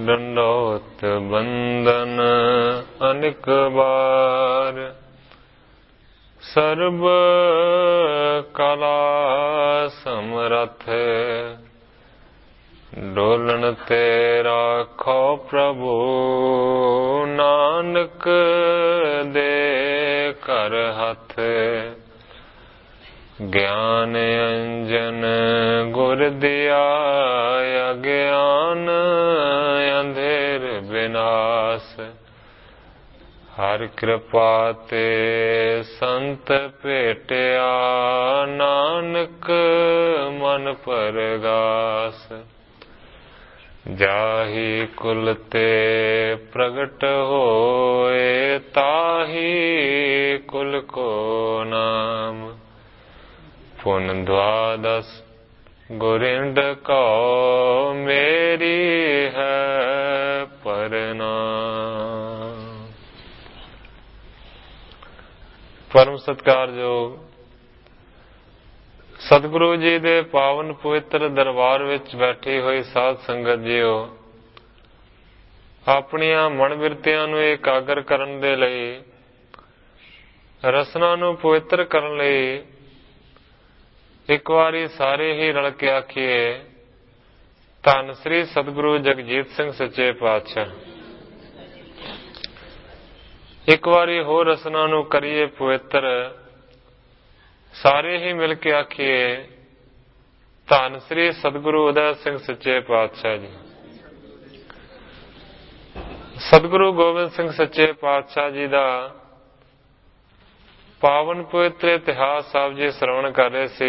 ਡੰਡੋਤ ਬੰਦਨ ਅਨਿਕ ਬਾਰ। ਸਰਬ ਕਲਾ ਸਮਰਥ ਡੋਲਣ ਤੇ ਰਾਖੋ ਪ੍ਰਭੂ। ਨਾਨਕ ਦੇ ਘਰ ਹੱਥ ਗਿਆਨ ਅੰਜਨ ਗੁਰ ਦਿਆ। ਅਗਿਆਨ ਅੰਧੇਰ ਵਿਨਾਸ਼। ਹਰ ਕਿਰਪਾ ਤੇ ਸੰਤ ਭੇਟਿਆ। ਨਾਨਕ ਮਨ ਪਰਗਾਸ। ਜਾਹੀ ਕੁਲ ਤੇ ਪ੍ਰਗਟ ਹੋਏ। ਤਾਹੀ ਕੁਲ ਕੋ ਨਾਮ। ਪੁਨ ਦਵਾਦਸ ਗੁਰਿੰਦ ਕਉ। ਮੇਰੀ ਹੈ ਪ੍ਰਣਾਮ। ਪਰਮ ਸਤਿਕਾਰਯੋਗ ਸਤਿਗੁਰੂ ਜੀ ਦੇ ਪਾਵਨ ਪਵਿੱਤਰ ਦਰਬਾਰ ਵਿੱਚ ਬੈਠੀ ਹੋਈ ਸਾਧ ਸੰਗਤ ਜੀਓ, ਆਪਣੀਆਂ ਮਨ ਬਿਰਤੀਆਂ ਨੂੰ ਇਕਾਗਰ ਕਰਨ ਦੇ ਲਈ, ਰਸਨਾ ਨੂੰ ਪਵਿੱਤਰ ਕਰਨ ਲਈ ਇੱਕ ਵਾਰੀ ਸਾਰੇ ਹੀ ਰਲ ਕੇ ਆਖੀਏ, ਧੰਨ ਸ੍ਰੀ ਸਤਿਗੁਰੂ ਜਗਜੀਤ ਸਿੰਘ ਸੱਚੇ ਪਾਤਸ਼ਾਹ। ਇੱਕ ਵਾਰੀ ਹੋਰ ਰਸਨਾ ਨੂੰ ਕਰੀਏ ਪਵਿੱਤਰ, ਸਾਰੇ ਹੀ ਮਿਲ ਕੇ ਆਖੀਏ, ਧੰਨ ਸ੍ਰੀ ਸਤਿਗੁਰੂ ਉਦੈ ਸਿੰਘ ਸੱਚੇ ਪਾਤਸ਼ਾਹ ਜੀ। ਸਤਿਗੁਰੂ ਗੋਬਿੰਦ ਸਿੰਘ ਸੱਚੇ ਪਾਤਸ਼ਾਹ ਜੀ ਦਾ ਪਾਵਨ ਪਵਿੱਤਰ ਇਤਿਹਾਸ ਸਾਹਿਬ ਜੀ ਸਰਵਣ ਕਰ ਰਹੇ ਸੀ।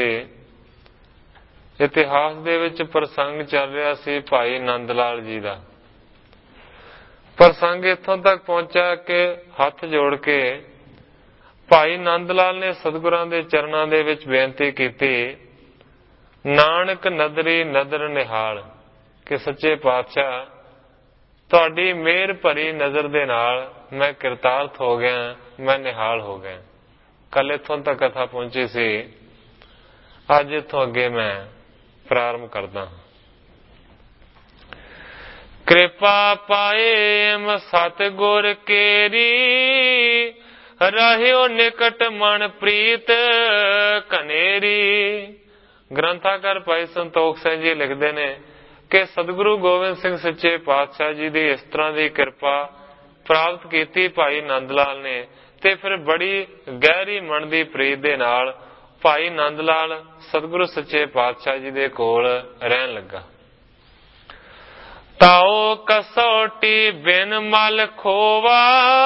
ਇਤਿਹਾਸ ਦੇ ਵਿੱਚ ਪ੍ਰਸੰਗ ਚੱਲ ਰਿਹਾ ਸੀ ਭਾਈ ਨੰਦ ਲਾਲ ਜੀ ਦਾ। ਪ੍ਰਸੰਗ ਇੱਥੋਂ ਤੱਕ ਪਹੁੰਚਿਆ ਕਿ ਹੱਥ ਜੋੜ ਕੇ ਭਾਈ ਨੰਦ ਲਾਲ ਨੇ ਸਤਿਗੁਰਾਂ ਦੇ ਚਰਨਾਂ ਦੇ ਵਿੱਚ ਬੇਨਤੀ ਕੀਤੀ, ਨਾਨਕ ਨਦਰੀ ਨਦਰ ਨਿਹਾਲ, ਕਿ ਸੱਚੇ ਪਾਤਸ਼ਾਹ ਤੁਹਾਡੀ ਮਿਹਰ ਭਰੀ ਨਜ਼ਰ ਦੇ ਨਾਲ ਮੈਂ ਕਿਰਤਾਰਥ ਹੋ ਗਿਆ, ਮੈਂ ਨਿਹਾਲ ਹੋ ਗਿਆ। ਕੱਲ ਇੱਥੋਂ ਤੱਕ ਕਥਾ ਪਹੁੰਚੀ ਸੀ। ਅੱਜ ਇੱਥੋਂ ਅੱਗੇ ਮੈਂ ਪ੍ਰਾਰੰਭ ਕਰਦਾ ਹਾਂ। ਕਿਰਪਾ ਪਾਏ ਸਤਿਗੁਰ ਕੇਰੀ। ਰਹਿਓ ਨਿਕਟ ਮਨ ਪ੍ਰੀਤ ਕਨੇਰੀ। ਗ੍ਰੰਥਾਕਾਰ ਭਾਈ ਸੰਤੋਖ ਸਿੰਘ ਜੀ ਲਿਖਦੇ ਨੇ ਕਿ ਸਤਿਗੁਰੂ ਗੋਬਿੰਦ ਸਿੰਘ ਸੱਚੇ ਪਾਤਸ਼ਾਹ ਜੀ ਦੀ ਇਸ ਤਰ੍ਹਾਂ ਦੀ ਕਿਰਪਾ ਪ੍ਰਾਪਤ ਕੀਤੀ ਭਾਈ ਨੰਦ ਲਾਲ ਨੇ, ਤੇ ਫਿਰ ਬੜੀ ਗਹਿਰੀ ਮਨ ਦੀ ਪ੍ਰੀਤ ਦੇ ਨਾਲ ਭਾਈ ਨੰਦ ਲਾਲ ਸਤਿਗੁਰੂ ਸੱਚੇ ਪਾਤਸ਼ਾਹ ਜੀ ਦੇ ਕੋਲ ਰਹਿਣ ਲੱਗਾ। ਤਾਓ ਕਸੌਟੀ ਬਿਨ ਮਲ ਖੋਵਾ।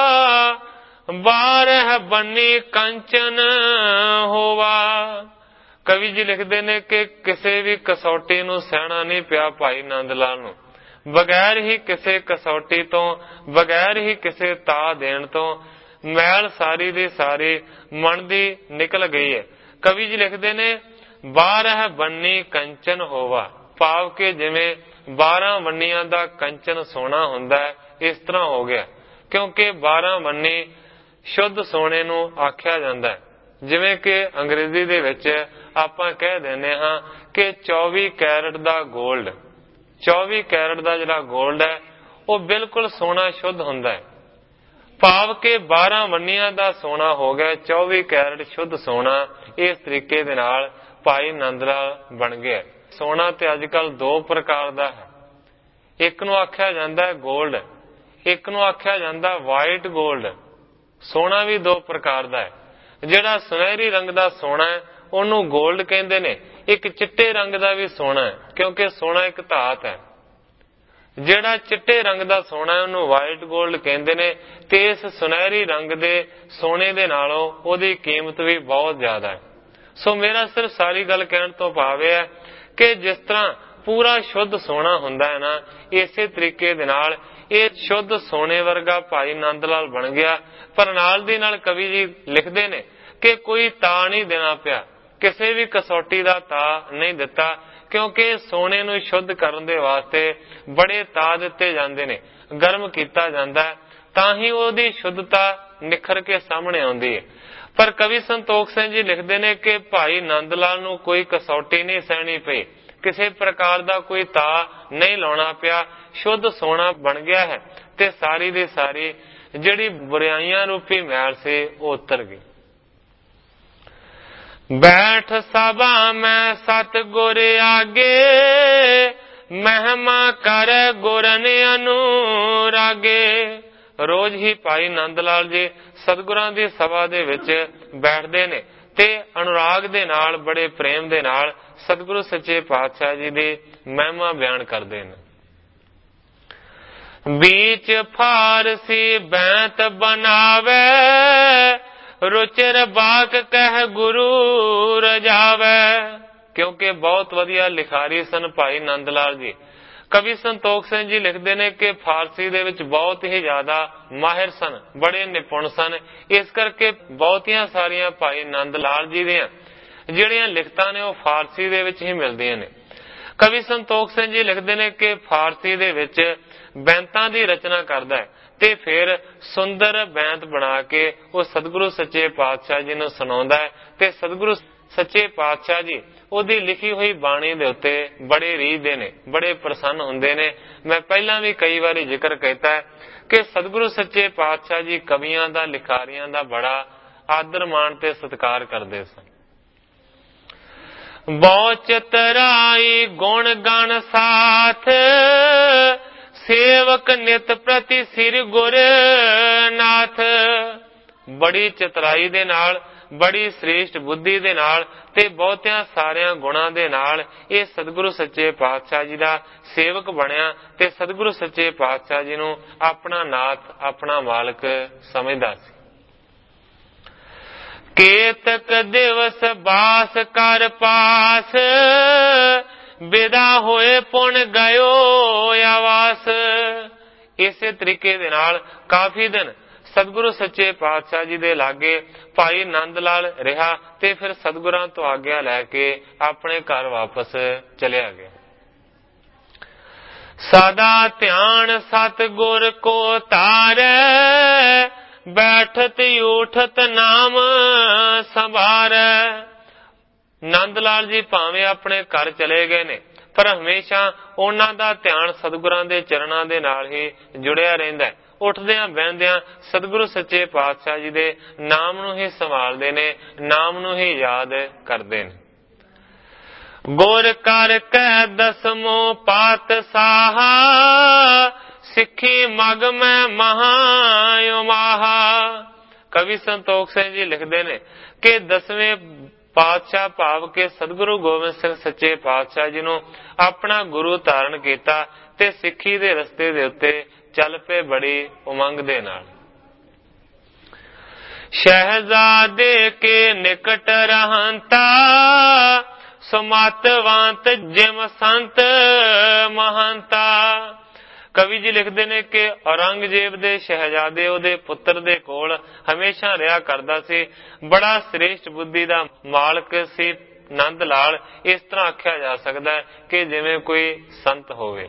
ਬਾਰਹ ਬੰਨੀ ਕੰਚਨ ਹੋਵਾ। ਕਵੀ ਜੀ ਲਿਖਦੇ ਨੇ ਕਿ ਕਿਸੇ ਵੀ ਕਸੌਟੀ ਨੂੰ ਸਹਿਣਾ ਨਹੀਂ ਪਿਆ ਭਾਈ ਨੰਦ ਲਾਲ ਨੂੰ। ਬਗੈਰ ਹੀ ਕਿਸੇ ਕਸੌਟੀ ਤੋਂ, ਬਗੈਰ ਹੀ ਕਿਸੇ ਤਾ ਦੇਣ ਤੋਂ ਮੈਲ ਸਾਰੀ ਦੀ ਸਾਰੀ ਮਨ ਦੀ ਨਿਕਲ ਗਈ ਹੈ। ਕਵੀ ਜੀ ਲਿਖਦੇ ਨੇ 12 ਬੰਨੀ ਕੰਚਨ ਹੋਵਾ, ਭਾਵ ਕਿ ਜਿਵੇਂ 12 ਵੰਨੀਆਂ ਦਾ ਕੰਚਨ ਸੋਨਾ ਹੁੰਦਾ ਹੈ, ਇਸ ਤਰ੍ਹਾਂ ਹੋ ਗਿਆ। ਕਿਉਂਕਿ 12 ਵੰਨੀ ਸ਼ੁੱਧ ਸੋਨੇ ਨੂੰ ਆਖਿਆ ਜਾਂਦਾ ਹੈ। ਜਿਵੇਂ ਕਿ ਅੰਗਰੇਜ਼ੀ ਦੇ ਵਿੱਚ ਆਪਾਂ ਕਹਿ ਦਿੰਦੇ ਹਾਂ ਕਿ 24 ਕੈਰਟ ਦਾ ਗੋਲਡ, 24 ਕੈਰਟ ਦਾ ਜਿਹੜਾ ਗੋਲਡ ਹੈ ਉਹ ਬਿਲਕੁਲ ਸੋਨਾ ਸ਼ੁੱਧ ਹੁੰਦਾ ਹੈ। ਭਾਵ ਕਿ 12 ਵੰਨੀਆਂ ਦਾ ਸੋਨਾ ਹੋ ਗਿਆ, 24 ਕੈਰਟ ਸ਼ੁੱਧ ਸੋਨਾ। ਇਸ ਤਰੀਕੇ ਦੇ ਨਾਲ ਭਾਈ ਨੰਦ ਲਾਲ ਬਣ ਗਿਆ। ਸੋਨਾ ਤੇ ਅੱਜ ਕੱਲ ਦੋ ਪ੍ਰਕਾਰ ਦਾ ਹੈ। ਇੱਕ ਨੂੰ ਆਖਿਆ ਜਾਂਦਾ ਹੈ ਗੋਲਡ, ਇੱਕ ਨੂੰ ਆਖਿਆ ਜਾਂਦਾ ਵਾਈਟ ਗੋਲਡ। ਸੋਨਾ ਵੀ ਦੋ ਪ੍ਰਕਾਰ ਦਾ ਹੈ। ਜਿਹੜਾ ਸੁਨਹਿਰੀ ਰੰਗ ਦਾ ਸੋਨਾ ਹੈ ਉਹਨੂੰ ਗੋਲਡ ਕਹਿੰਦੇ ਨੇ। ਇੱਕ ਚਿੱਟੇ ਰੰਗ ਦਾ ਵੀ ਸੋਨਾ ਹੈ, ਕਿਉਂਕਿ ਸੋਨਾ ਇੱਕ ਧਾਤ ਹੈ। ਜਿਹੜਾ ਚਿੱਟੇ ਰੰਗ ਦਾ ਸੋਨਾ ਹੈ ਉਹਨੂੰ ਵਾਈਟ ਗੋਲਡ ਕਹਿੰਦੇ ਨੇ। ਤੇ ਇਸ ਸੁਨਹਿਰੀ ਰੰਗ ਦੇ ਸੋਨੇ ਦੇ ਨਾਲੋਂ ਉਹਦੀ ਕੀਮਤ ਵੀ ਬਹੁਤ ਜ਼ਿਆਦਾ ਹੈ। ਸੋ ਮੇਰਾ ਸਿਰਫ ਸਾਰੀ ਗੱਲ ਕਹਿਣ ਤੋਂ ਭਾਵ ਇਹ ਹੈ ਕਿ ਜਿਸ ਤਰ੍ਹਾਂ ਪੂਰਾ ਸ਼ੁੱਧ ਸੋਨਾ ਹੁੰਦਾ ਹੈ ਨਾ, ਇਸੇ ਤਰੀਕੇ ਦੇ ਨਾਲ ਇਹ ਸ਼ੁੱਧ ਸੋਨੇ ਵਰਗਾ ਭਾਈ ਨੰਦ ਲਾਲ ਬਣ ਗਿਆ। ਪਰ ਨਾਲ ਦੀ ਨਾਲ ਕਵੀ ਜੀ ਲਿਖਦੇ ਨੇ ਕਿ ਕੋਈ ਤਾ ਨਹੀਂ ਦੇਣਾ ਪਿਆ, ਕਿਸੇ ਵੀ ਕਸੌਟੀ ਦਾ ਤਾ ਨਹੀਂ ਦਿੱਤਾ, ਕਿਉਂਕਿ ਸੋਨੇ ਨੂੰ ਸ਼ੁੱਧ ਕਰਨ ਦੇ ਵਾਸਤੇ ਬੜੇ ਤਾ ਦਿੱਤੇ ਜਾਂਦੇ ਨੇ, ਗਰਮ ਕੀਤਾ ਜਾਂਦਾ ਹੈ, ਤਾਂ ਹੀ ਉਹਦੀ ਸ਼ੁੱਧਤਾ ਨਿਖਰ ਕੇ ਸਾਹਮਣੇ ਆਉਂਦੀ ਹੈ। ਪਰ ਕਵੀ ਸੰਤੋਖ ਸਿੰਘ ਜੀ ਲਿਖਦੇ ਨੇ ਕਿ ਭਾਈ ਨੰਦ ਲਾਲ ਨੂੰ ਕੋਈ ਕਸੌਟੀ ਨਹੀਂ ਸਹਿਣੀ ਪਈ, ਕਿਸੇ ਪ੍ਰਕਾਰ ਦਾ ਕੋਈ ਤਾ ਨਹੀਂ ਲਾਉਣਾ ਪਿਆ, ਸ਼ੁੱਧ ਸੋਨਾ ਬਣ ਗਿਆ ਹੈ ਤੇ ਸਾਰੀ ਦੀ ਸਾਰੀ ਜਿਹੜੀ ਬੁਰਾਈਆਂ ਰੂਪੀ ਮੈਲ ਸੀ ਉਹ ਉਤਰ ਗਈ। ਬੈਠ ਸਭਾ ਮੈਂ ਸਤਿਗੁਰ ਆਗੇ, ਮਹਿਮਾ ਕਰ ਗੁਰਨ ਅਨੁਰਾਗੇ। ਰੋਜ਼ ਹੀ ਭਾਈ ਨੰਦ ਲਾਲ ਜੀ ਸਤਿਗੁਰਾਂ ਦੀ ਸਭਾ ਦੇ ਵਿੱਚ ਬੈਠਦੇ ਨੇ ਤੇ ਅਨੁਰਾਗ ਦੇ ਨਾਲ, ਬੜੇ ਪ੍ਰੇਮ ਦੇ ਨਾਲ ਸਤਿਗੁਰੂ ਸੱਚੇ ਪਾਤਸ਼ਾਹ ਜੀ ਦੀ ਮਹਿਮਾ ਬਿਆਨ ਕਰਦੇ ਨੇ। बीच फारसी बैंत बनावे, रुचिर बाक कह गुरु रजावे। क्योंकि बहुत वधिया लिखारी सन भाई नंद लाल जी। कवि संतोख सिंह जी लिखते ने कि फारसी दे विच बहुत ही ज्यादा माहिर सन, बड़े निपुण सन। इस करके बहुतियां सारियां भाई नंद लाल जी दियां ਜਿਹੜੀਆਂ ਲਿਖਤਾਂ ਨੇ ਉਹ ਫਾਰਸੀ ਦੇ ਵਿੱਚ ਹੀ ਮਿਲਦੀਆਂ ਨੇ। ਕਵੀ ਸੰਤੋਖ ਸਿੰਘ ਜੀ ਲਿਖਦੇ ਨੇ ਕਿ ਫਾਰਸੀ ਦੇ ਵਿੱਚ ਬੈਂਤਾਂ ਦੀ ਰਚਨਾ ਕਰਦਾ ਹੈ ਤੇ ਫਿਰ ਸੁੰਦਰ ਬੈਂਤ ਬਣਾ ਕੇ ਉਹ ਸਤਿਗੁਰੂ ਸੱਚੇ ਪਾਤਸ਼ਾਹ ਜੀ ਨੂੰ ਸੁਣਾਉਂਦਾ ਹੈ ਤੇ ਸਤਿਗੁਰੂ ਸੱਚੇ ਪਾਤਸ਼ਾਹ ਜੀ ਉਹਦੀ ਲਿਖੀ ਹੋਈ ਬਾਣੀ ਦੇ ਉੱਤੇ ਬੜੇ ਰੀਝਦੇ ਨੇ, ਬੜੇ ਪ੍ਰਸੰਨ ਹੁੰਦੇ ਨੇ। ਮੈਂ ਪਹਿਲਾਂ ਵੀ ਕਈ ਵਾਰੀ ਜ਼ਿਕਰ ਕੀਤਾ ਹੈ ਕਿ ਸਤਿਗੁਰੂ ਸੱਚੇ ਪਾਤਸ਼ਾਹ ਜੀ ਕਵੀਆਂ ਦਾ, ਲਿਖਾਰੀਆਂ ਦਾ ਬੜਾ ਆਦਰ ਮਾਣ ਤੇ ਸਤਿਕਾਰ ਕਰਦੇ ਸਨ। ਬਹੁ ਚਤਰਾਈ ਗੁਣ ਗਣ ਸਾਥ, ਸੇਵਕ ਨਿਤ ਪ੍ਰਤੀ ਸਿਰ ਗੁਰ ਨਾਥ। ਬੜੀ ਚਤਰਾਈ ਦੇ ਨਾਲ, ਬੜੀ ਸ੍ਰੇਸ਼ਟ ਬੁੱਧੀ ਦੇ ਨਾਲ ਤੇ ਬਹੁਤਿਆਂ ਸਾਰਿਆਂ ਗੁਣਾਂ ਦੇ ਨਾਲ ਇਹ ਸਤਿਗੁਰੂ ਸੱਚੇ ਪਾਤਸ਼ਾਹ ਜੀ ਦਾ ਸੇਵਕ ਬਣਿਆ ਤੇ ਸਤਿਗੁਰੂ ਸੱਚੇ ਪਾਤਸ਼ਾਹ ਜੀ ਨੂੰ ਆਪਣਾ ਨਾਥ, ਆਪਣਾ ਮਾਲਕ ਸਮਝਦਾ ਸੀ। केतक दिवस बास कर पास, विदा होए पुन गयो आवास। इसे तरीके दे नाल काफी दिन सतगुरु सच्चे पातशाह जी दे लागे भाई नंद लाल रहा ते फिर सतगुरां तो आग्या लैके अपने घर वापस चलिया गया। सदा ध्यान सतगुर को तारे, बैठत उठत नाम संभार। नंद लाल जी भावें अपने घर चले गए ने पर हमेशा उन्हां दा ध्यान सतगुरां दे चरणां दे नाल ही जुड़िया रहिंदा है। उठदियां बहंदियां सतगुरु सच्चे पातशाह जी दे नाम नूं ही संभालदे ने, नाम नूं ही याद करदे ने। गुर कर कै दसमो पात साहा, सिखी मग में महायुमाहा। कवि संतोख सिंह जी लिखते ने कि 10वें पातशाह भाव के सतगुरु गोबिंद सिंह सच्चे पातशाह जी नूं अपना गुरु धारण किया ते सिक्खी दे रस्ते दे उत्ते चल पे बड़ी उमंग दे नाल। शहजादे के निकट रहंता, सुमतवंत जिम संत महंता। कवि जी लिखते ने कि औरंगजेब दे शहजादे उहदे पुत्र दे कोल हमेशा रहा करदा सी। बड़ा श्रेष्ठ बुद्धि दा मालक सी नंद लाल। इस तरह आख्या जा सकता है कि जिवें कोई संत होवे।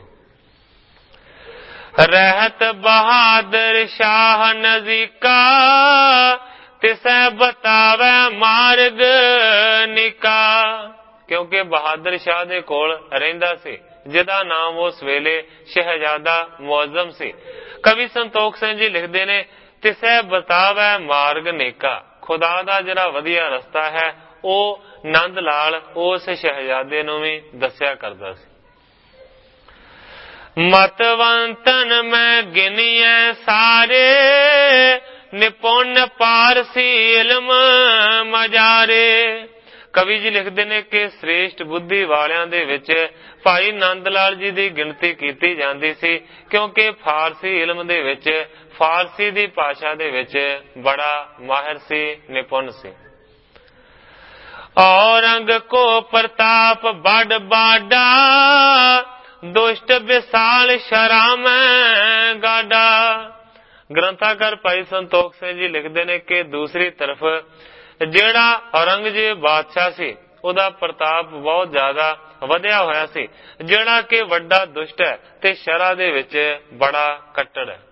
रहत बहादुर शाह नजीका, तिसै बतावे मार्ग निका। क्योंकि बहादुर शाह दे कोल रहिंदा सी जिहदा नाम उस वेले शहजादा मुअज्जम सी। कवि संतोख सिंह जी लिखते ने तिसै बतावै मार्ग नेका। खुदा दा जिहड़ा वधिया रस्ता है ਉਹ नंद लाल उस शहजादे नूं भी दस्या करदा सी। मतवंतन मैं गिनिए सारे, निपुण पारसी इल्म मजारे। कवि जी लिखते ने कि श्रेष्ठ बुद्धि वालियां दे विच भाई नंद लाल जी की गिनती की जाती सी क्योंकि फारसी इल्म दे विच, फारसी दी भाषा दे विच बड़ा माहिर सी, निपुण सी। औरंग को प्रताप बड़ बाडा, दुष्ट विशाल शराम गाडा। ग्रंथाकार भाई संतोख सिंह जी लिखते ने कि दूसरी तरफ ਜਿਹੜਾ औरंगजेब बादशाह ਸੀ ਉਹਦਾ ਪ੍ਰਤਾਪ ਬਹੁਤ ਜ਼ਿਆਦਾ ਵਧਿਆ ਹੋਇਆ ਸੀ, ਜਿਹੜਾ ਕਿ ਵੱਡਾ ਦੁਸ਼ਟ ਹੈ ਤੇ ਸ਼ਰਾ ਦੇ ਵਿੱਚ ਬੜਾ ਕੱਟੜ ਹੈ।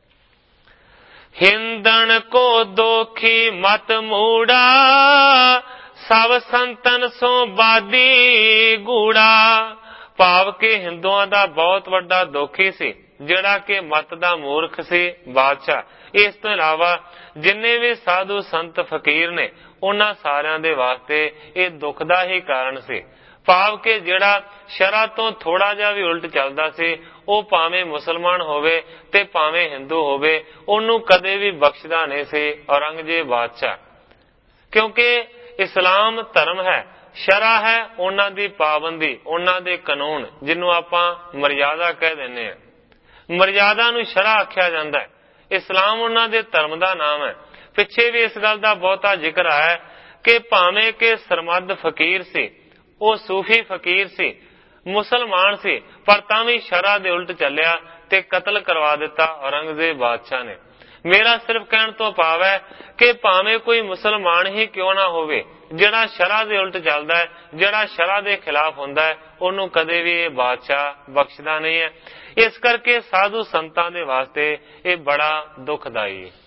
ਹਿੰਦਣ ਕੋ ਦੋਖੀ ਮਤ ਮੂੜਾ, ਸਭ ਸੰਤਨ ਸੋ ਬਾਦੀ ਗੂੜਾ। ਭਾਵ ਕਿ ਹਿੰਦੂਆਂ ਦਾ ਬਹੁਤ ਵੱਡਾ ਦੋਖੀ ਸੀ, ਜਿਹੜਾ ਕਿ ਮਤ ਦਾ ਮੂਰਖ ਸੀ ਬਾਦਸ਼ਾਹ। ਇਸ ਤੋਂ ਇਲਾਵਾ ਜਿੰਨੇ ਵੀ ਸਾਧੂ ਸੰਤ ਫਕੀਰ ਨੇ, ਉਹਨਾਂ ਸਾਰਿਆਂ ਦੇ ਵਾਸਤੇ ਇਹ ਦੁੱਖ ਦਾ ਹੀ ਕਾਰਨ ਸੀ। ਭਾਵ ਕਿ ਜਿਹੜਾ ਸ਼ਰਅ ਤੋਂ ਥੋੜਾ ਜਿਹਾ ਵੀ ਉਲਟ ਚੱਲਦਾ ਸੀ, ਉਹ ਭਾਵੇਂ ਮੁਸਲਮਾਨ ਹੋਵੇ ਤੇ ਭਾਵੇਂ ਹਿੰਦੂ ਹੋਵੇ, ਉਹਨੂੰ ਕਦੇ ਵੀ ਬਖਸ਼ਦਾ ਨਹੀਂ ਸੀ ਔਰੰਗਜ਼ੇਬ ਬਾਦਸ਼ਾਹ। ਕਿਉਂਕਿ ਇਸਲਾਮ ਧਰਮ ਹੈ, ਸ਼ਰਅ ਹੈ ਉਹਨਾਂ ਦੀ ਪਾਬੰਦੀ, ਉਹਨਾਂ ਦੇ ਕਾਨੂੰਨ, ਜਿਹਨੂੰ ਆਪਾਂ ਮਰਿਆਦਾ ਕਹਿ ਦਿੰਦੇ ਹਾਂ। ਮਰਿਆਦਾ ਨੂੰ ਸ਼ਰਅ ਆਖਿਆ ਜਾਂਦਾ ਹੈ। ਇਸਲਾਮ ਉਹਨਾਂ ਦੇ ਧਰਮ ਦਾ ਨਾਮ ਹੈ। ਪਿੱਛੇ ਵੀ ਇਸ ਗੱਲ ਦਾ ਬਹੁਤਾ ਜ਼ਿਕਰ ਆਇਆ ਕਿ ਭਾਵੇਂ ਕਿ ਸਰਮਦ ਫਕੀਰ ਸੀ, ਉਹ ਸੂਫੀ ਫਕੀਰ ਸੀ, ਮੁਸਲਮਾਨ ਸੀ, ਪਰ ਤਾਂ ਵੀ ਸ਼ਰਅ ਦੇ ਉਲਟ ਚੱਲਿਆ ਤੇ ਕਤਲ ਕਰਵਾ ਦਿੱਤਾ ਔਰੰਗਜ਼ੇਬ ਬਾਦਸ਼ਾਹ ਨੇ। ਮੇਰਾ ਸਿਰਫ ਕਹਿਣ ਤੋਂ ਭਾਵ ਹੈ ਕਿ ਭਾਵੇਂ ਕੋਈ ਮੁਸਲਮਾਨ ਹੀ ਕਿਉਂ ਨਾ ਹੋਵੇ, ਜਿਹੜਾ ਸ਼ਰਅ ਦੇ ਉਲਟ ਚੱਲਦਾ ਹੈ, ਜਿਹੜਾ ਸ਼ਰਅ ਦੇ ਖਿਲਾਫ ਹੁੰਦਾ ਹੈ, ਉਹਨੂੰ ਕਦੇ ਵੀ ਇਹ ਬਾਦਸ਼ਾਹ ਬਖਸ਼ਦਾ ਨਹੀਂ ਹੈ। ਇਸ ਕਰਕੇ ਸਾਧੂ ਸੰਤਾਂ ਦੇ ਵਾਸਤੇ ਇਹ ਬੜਾ ਦੁਖਦਾਈ ਹੈ।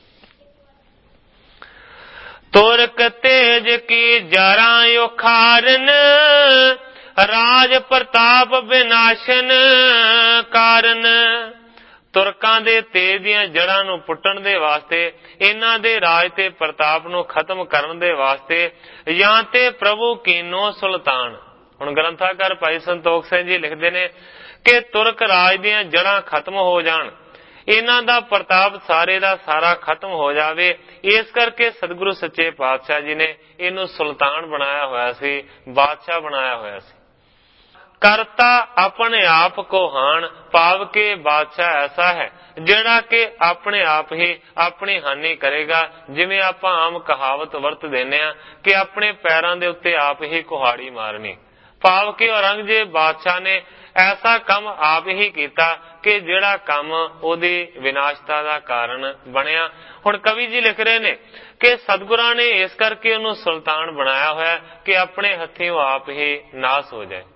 ਤੁਰਕ ਤੇਜ ਕੀ ਜਾਰਾਂ ਉਖਾਰਨ, ਰਾਜ ਪ੍ਰਤਾਪ ਵਿਨਾਸ਼ਨ ਕਾਰਨ। ਤੁਰਕਾਂ ਦੇ ਤੇਜ ਦੀਆਂ ਜੜ੍ਹਾਂ ਨੂੰ ਪੁੱਟਣ ਦੇ ਵਾਸਤੇ, ਇਹਨਾਂ ਦੇ ਰਾਜ ਤੇ ਪ੍ਰਤਾਪ ਨੂੰ ਖਤਮ ਕਰਨ ਦੇ ਵਾਸਤੇ, ਜਾਂ ਤੇ ਪ੍ਰਭੂ ਕੀਨੋ ਸੁਲਤਾਨ। ਹੁਣ ਗ੍ਰੰਥਾਕਾਰ ਭਾਈ ਸੰਤੋਖ ਸਿੰਘ ਜੀ ਲਿਖਦੇ ਨੇ ਕਿ ਤੁਰਕ ਰਾਜ ਦੀਆਂ ਜੜ੍ਹਾਂ ਖਤਮ ਹੋ ਜਾਣ, ਇਹਨਾਂ ਦਾ ਪ੍ਰਤਾਪ ਸਾਰੇ ਦਾ ਸਾਰਾ ਖਤਮ ਹੋ ਜਾਵੇ। ਇਸ ਕਰਕੇ ਸਤਿਗੁਰੂ ਸੱਚੇ ਪਾਤਸ਼ਾਹ ਜੀ ਨੇ ਇਹਨੂੰ ਸੁਲਤਾਨ ਬਣਾਇਆ ਹੋਇਆ ਸੀ, ਬਾਦਸ਼ਾਹ ਬਣਾਇਆ ਹੋਇਆ ਸੀ। ਕਰਤਾ ਆਪਣੇ ਆਪ ਕੋ ਹਾਨ, ਭਾਵ ਕਿ ਬਾਦਸ਼ਾਹ ਐਸਾ ਹੈ ਜਿਹੜਾ ਕਿ ਆਪਣੇ ਆਪ ਹੀ ਆਪਣੀ ਹਾਨੀ ਕਰੇਗਾ। ਜਿਵੇਂ ਆਪਾਂ ਆਮ ਕਹਾਵਤ ਵਰਤ ਦਿੰਦੇ ਆ ਕਿ ਆਪਣੇ ਪੈਰਾਂ ਦੇ ਉੱਤੇ ਆਪ ਹੀ ਕੁਹਾੜੀ ਮਾਰਨੀ। ਭਾਵ ਕਿ ਔਰੰਗਜ਼ੇਬ ਬਾਦਸ਼ਾਹ ਨੇ ਐਸਾ ਕੰਮ ਆਪ ਹੀ ਕੀਤਾ ਕਿ ਜਿਹੜਾ ਕੰਮ ਉਹਦੀ ਵਿਨਾਸ਼ਤਾ ਦਾ ਕਾਰਨ ਬਣਿਆ। ਹੁਣ ਕਵੀ ਜੀ ਲਿਖ ਰਹੇ ਨੇ ਕਿ ਸਤਿਗੁਰਾਂ ਨੇ ਇਸ ਕਰਕੇ ਉਹਨੂੰ ਸੁਲਤਾਨ ਬਣਾਇਆ ਹੋਇਆ ਕਿ ਆਪਣੇ ਹੱਥੀਂ ਉਹ ਆਪ ਹੀ ਨਾਸ ਹੋ ਜਾਏ।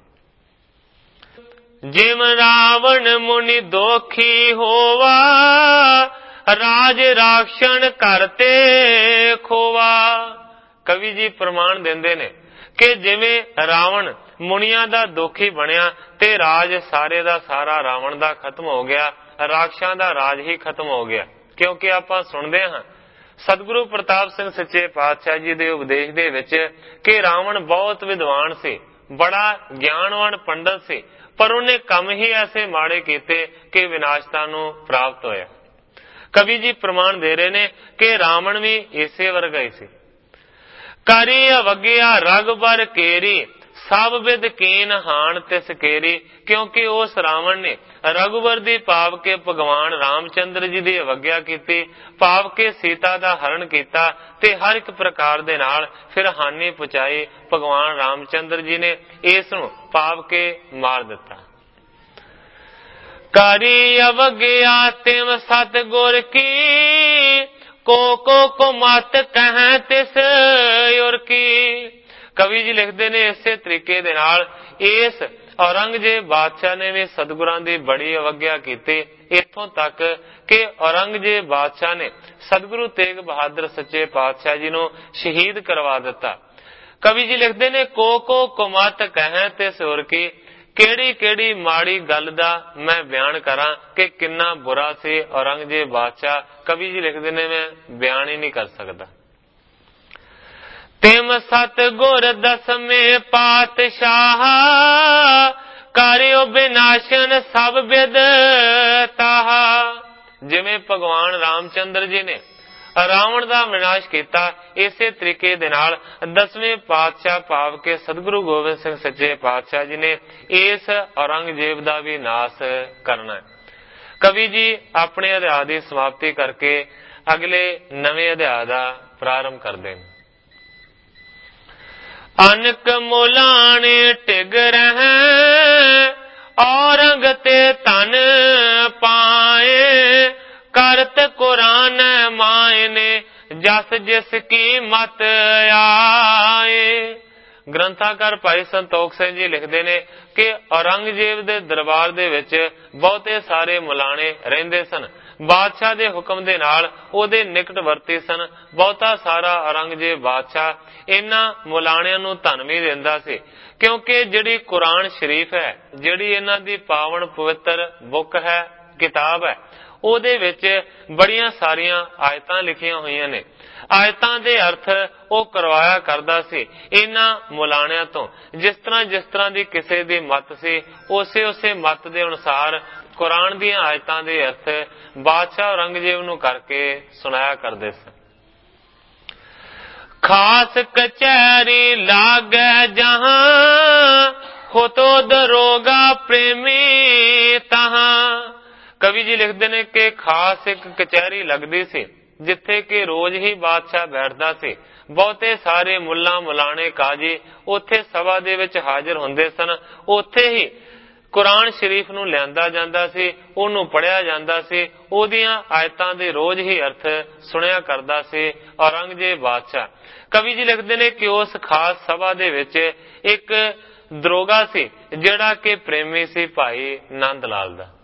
ਜਿਮ ਰਾਵਣ ਮੁਨੀ ਦੋਖੀ ਹੋਵਾ, ਰਾਜ ਰਾਖਸ਼ਣ ਕਰਤੇ ਖੋਵਾ। ਕਵੀ ਜੀ ਪ੍ਰਮਾਣ ਦਿੰਦੇ ਨੇ ਕਿ ਜਿਵੇਂ ਰਾਵਣ ਮੁਨੀਆਂ ਦਾ ਦੋਖੀ ਬਣਿਆ ਤੇ ਰਾਜ ਸਾਰੇ ਦਾ ਸਾਰਾ ਰਾਵਣ ਦਾ ਖਤਮ ਹੋ ਗਿਆ, ਰਾਖਸ਼ਾਂ ਦਾ ਰਾਜ ਹੀ ਖਤਮ ਹੋ ਗਿਆ। ਕਿਉਂਕਿ ਆਪਾਂ ਸੁਣਦੇ ਹਾਂ ਸਤਿਗੁਰੂ ਪ੍ਰਤਾਪ ਸਿੰਘ ਸੱਚੇ ਪਾਤਸ਼ਾਹ ਜੀ ਦੇ ਉਪਦੇਸ਼ ਦੇ ਵਿੱਚ ਕਿ ਰਾਵਣ ਬਹੁਤ ਵਿਦਵਾਨ ਸੀ, ਬੜਾ ਗਿਆਨਵਾਨ ਪੰਡਤ ਸੀ, ਪਰ ਉਹਨੇ ਕੰਮ ਹੀ ਐਸੇ ਮਾੜੇ ਕੀਤੇ ਕਿ ਵਿਨਾਸ਼ਤਾ ਨੂੰ ਪ੍ਰਾਪਤ ਹੋਇਆ। ਕਵੀ ਜੀ ਪ੍ਰਮਾਣ ਦੇ ਰਹੇ ਨੇ ਕਿ ਰਾਵਣ ਵੀ ਇਸੇ ਵਰਗਾ ਹੀ ਸੀ। ਕਰੀ ਅਵਗਿਆ ਰਗਬਰ ਕੇਰੀ, ਸਭ ਵਿਦ ਕੀਨ ਹਾਨ ਤਿਸ ਕੇਰੀ। ਕਿਉਂਕਿ ਉਸ ਰਾਵਣ ਨੇ ਰਘੁਵਰ ਦੀ ਭਾਵ ਕੇ ਭਗਵਾਨ ਰਾਮਚੰਦਰ ਜੀ ਦੀ ਅਵਗਿਆ ਕੀਤੀ, ਭਾਵ ਕੇ ਸੀਤਾ ਦਾ ਹਰਨ ਕੀਤਾ ਤੇ ਹਰ ਇੱਕ ਪ੍ਰਕਾਰ ਦੇ ਨਾਲ ਫਿਰ ਹਾਨੀ ਪਹੁੰਚਾਈ। ਭਗਵਾਨ ਰਾਮਚੰਦਰ ਜੀ ਨੇ ਇਸ ਨੂੰ ਭਾਵ ਕੇ ਮਾਰ ਦਿੱਤਾ। ਕਰੀ ਅਵਗਿਆ ਤਿਮ ਸਤਿਗੁਰ ਕੀ, ਕੋ ਮਤ ਕਹਿ ਤਿਸ ਉਰ ਕੀ। ਕਵੀ ਜੀ ਲਿਖਦੇ ਨੇ ਇਸੇ ਤਰੀਕੇ ਦੇ ਨਾਲ ਇਸ ਔਰੰਗਜ਼ੇਬ ਬਾਦਸ਼ਾਹ ਨੇ ਵੀ ਸਤਿਗੁਰਾਂ ਦੀ ਬੜੀ ਅਵਗਿਆ ਕੀਤੀ, ਇੱਥੋਂ ਤੱਕ ਕਿ ਔਰੰਗਜ਼ੇਬ ਬਾਦਸ਼ਾਹ ਨੇ ਸਤਿਗੁਰੂ ਤੇਗ ਬਹਾਦਰ ਸੱਚੇ ਪਾਤਸ਼ਾਹ ਜੀ ਨੂੰ ਸ਼ਹੀਦ ਕਰਵਾ ਦਿੱਤਾ। ਕਵੀ ਜੀ ਲਿਖਦੇ ਨੇ ਕੋ ਮਤ ਕਹਿ ਤੇ ਸੁਰ ਕੀ। ਕਿਹੜੀ ਕਿਹੜੀ ਮਾੜੀ ਗੱਲ ਦਾ ਮੈਂ ਬਿਆਨ ਕਰਾਂ ਕਿ ਕਿੰਨਾ ਬੁਰਾ ਸੀ ਔਰੰਗਜ਼ੇਬ ਬਾਦਸ਼ਾਹ। ਕਵੀ ਜੀ ਲਿਖਦੇ ਨੇ ਮੈਂ ਬਿਆਨ ਹੀ ਨਹੀਂ ਕਰ ਸਕਦਾ। ਤਿਮ ਸਤਿਗੁਰ ਦਸਵੇਂ ਪਾਤਸ਼ਾਹ, ਕਰਿਓ ਵਿਨਾਸ਼ਨ ਸਭ ਵਿਦ ਤਾਹਾ। ਜਿਵੇਂ ਭਗਵਾਨ ਰਾਮਚੰਦਰ ਜੀ ਨੇ ਰਾਵਣ ਦਾ ਵਿਨਾਸ਼ ਕੀਤਾ, ਇਸੇ ਤਰੀਕੇ ਦੇ ਨਾਲ 10ਵੇਂ ਪਾਤਸ਼ਾਹ ਭਾਵ ਕੇ ਸਤਿਗੁਰੂ ਗੋਬਿੰਦ ਸਿੰਘ ਸੱਚੇ ਪਾਤਸ਼ਾਹ ਜੀ ਨੇ ਇਸ ਔਰੰਗਜ਼ੇਬ ਦਾ ਵੀ ਨਾਸ ਕਰਨਾ ਹੈ। ਕਵੀ ਜੀ ਆਪਣੇ ਅਧਿਆਇ ਦੀ ਸਮਾਪਤੀ ਕਰਕੇ ਅਗਲੇ ਨਵੇਂ ਅਧਿਆਇ ਦਾ ਪ੍ਰਾਰੰਭ ਕਰਦੇ ਨੇ। ਅਨਕ ਮੁਲਾਣੇ ਟਿਗ ਰਹਿ, ਔਰੰਗ ਤੇ ਧਨ ਪਾਏ, ਕਰਤ ਕੁਰਾਨ ਮਾਇਨੇ, ਜਸ ਜਿਸ ਕੀ ਮਤ ਆਏ। ਗ੍ਰੰਥਾਕਾਰ ਭਾਈ ਸੰਤੋਖ ਸਿੰਘ ਜੀ ਲਿਖਦੇ ਨੇ ਕਿ ਔਰੰਗਜ਼ੇਬ ਦੇ ਦਰਬਾਰ ਦੇ ਵਿੱਚ ਬਹੁਤੇ ਸਾਰੇ ਮੁਲਾਣੇ ਰਹਿੰਦੇ ਸਨ, ਬਾਦਸ਼ਾਹ ਦੇ ਹੁਕਮ ਦੇ ਨਾਲ ਉਹਦੇ ਨਿਕਟ ਵਰਤੇ ਸਨ। ਬਹੁਤਾ ਸਾਰਾ ਔਰੰਗਜ਼ੇਬ ਬਾਦਸ਼ਾਹ ਇਹਨਾਂ ਮੁਲਾਣਿਆਂ ਨੂੰ ਧਨ ਵੀ ਦਿੰਦਾ ਸੀ, ਕਿਉਂਕਿ ਜਿਹੜੀ ਕੁਰਾਨ ਸ਼ਰੀਫ ਹੈ, ਜਿਹੜੀ ਇਹਨਾਂ ਦੀ ਪਾਵਨ ਪਵਿੱਤਰ ਬੁੱਕ ਹੈ, ਕਿਤਾਬ ਹੈ, ਉਹਦੇ ਵਿੱਚ ਬੜੀਆਂ ਸਾਰੀਆਂ ਆਇਤਾਂ ਲਿਖੀਆਂ ਹੋਈਆਂ ਨੇ। ਆਇਤਾਂ ਦੇ ਅਰਥ ਉਹ ਕਰਵਾਇਆ ਕਰਦਾ ਸੀ ਇਹਨਾਂ ਮੁਲਾਣਿਆਂ ਤੋਂ। ਜਿਸ ਤਰ੍ਹਾਂ ਦੀ ਕਿਸੇ ਦੀ ਮਤ ਸੀ, ਉਸੇ ਮਤ ਦੇ ਅਨੁਸਾਰ ਕੁਰਾਨ ਦੀਆਂ ਆਇਤਾਂ ਦੇ ਅਰਥ ਬਾਦਸ਼ਾਹ ਔਰੰਗਜ਼ੇਬ ਨੂੰ ਕਰਕੇ ਸੁਣਾਇਆ ਕਰਦੇ ਸਨ। ਖਾਸ ਕਚਹਿਰੀ ਲਾਗੈ ਜਹਾਂ, ਹੋਤੋ ਦਰੋਗਾ ਪ੍ਰੇਮੀ ਤਹਾਂ। ਕਵੀ ਜੀ ਲਿਖਦੇ ਨੇ ਕਿ ਖਾਸ ਇੱਕ ਕਚਹਿਰੀ ਲੱਗਦੀ ਸੀ, ਜਿੱਥੇ ਕਿ ਰੋਜ਼ ਹੀ ਬਾਦਸ਼ਾਹ ਬੈਠਦਾ ਸੀ। ਬਹੁਤੇ ਸਾਰੇ ਮੁੱਲਾ ਮੁਲਾਣੇ ਕਾਜੀ ਉੱਥੇ ਸਭਾ ਦੇ ਵਿੱਚ ਹਾਜ਼ਰ ਹੁੰਦੇ ਸਨ। ਉੱਥੇ ਹੀ ਕੁਰਾਨ ਸ਼ਰੀਫ ਨੂੰ ਲਿਆਂਦਾ ਜਾਂਦਾ ਸੀ, ਉਹਨੂੰ ਪੜ੍ਹਿਆ ਜਾਂਦਾ ਸੀ, ਉਹਦੀਆਂ ਆਇਤਾਂ ਦੇ ਰੋਜ਼ ਹੀ ਅਰਥ ਸੁਣਿਆ ਕਰਦਾ ਸੀ ਔਰੰਗਜ਼ੇਬ ਬਾਦਸ਼ਾਹ। ਕਵੀ ਜੀ ਲਿਖਦੇ ਨੇ ਕਿ ਉਸ ਖਾਸ ਸਭਾ ਦੇ ਵਿੱਚ ਇੱਕ ਦਰੋਗਾ ਸੀ, ਜਿਹੜਾ ਕਿ ਪ੍ਰੇਮੀ ਸੀ ਭਾਈ ਨੰਦ ਲਾਲ ਦਾ।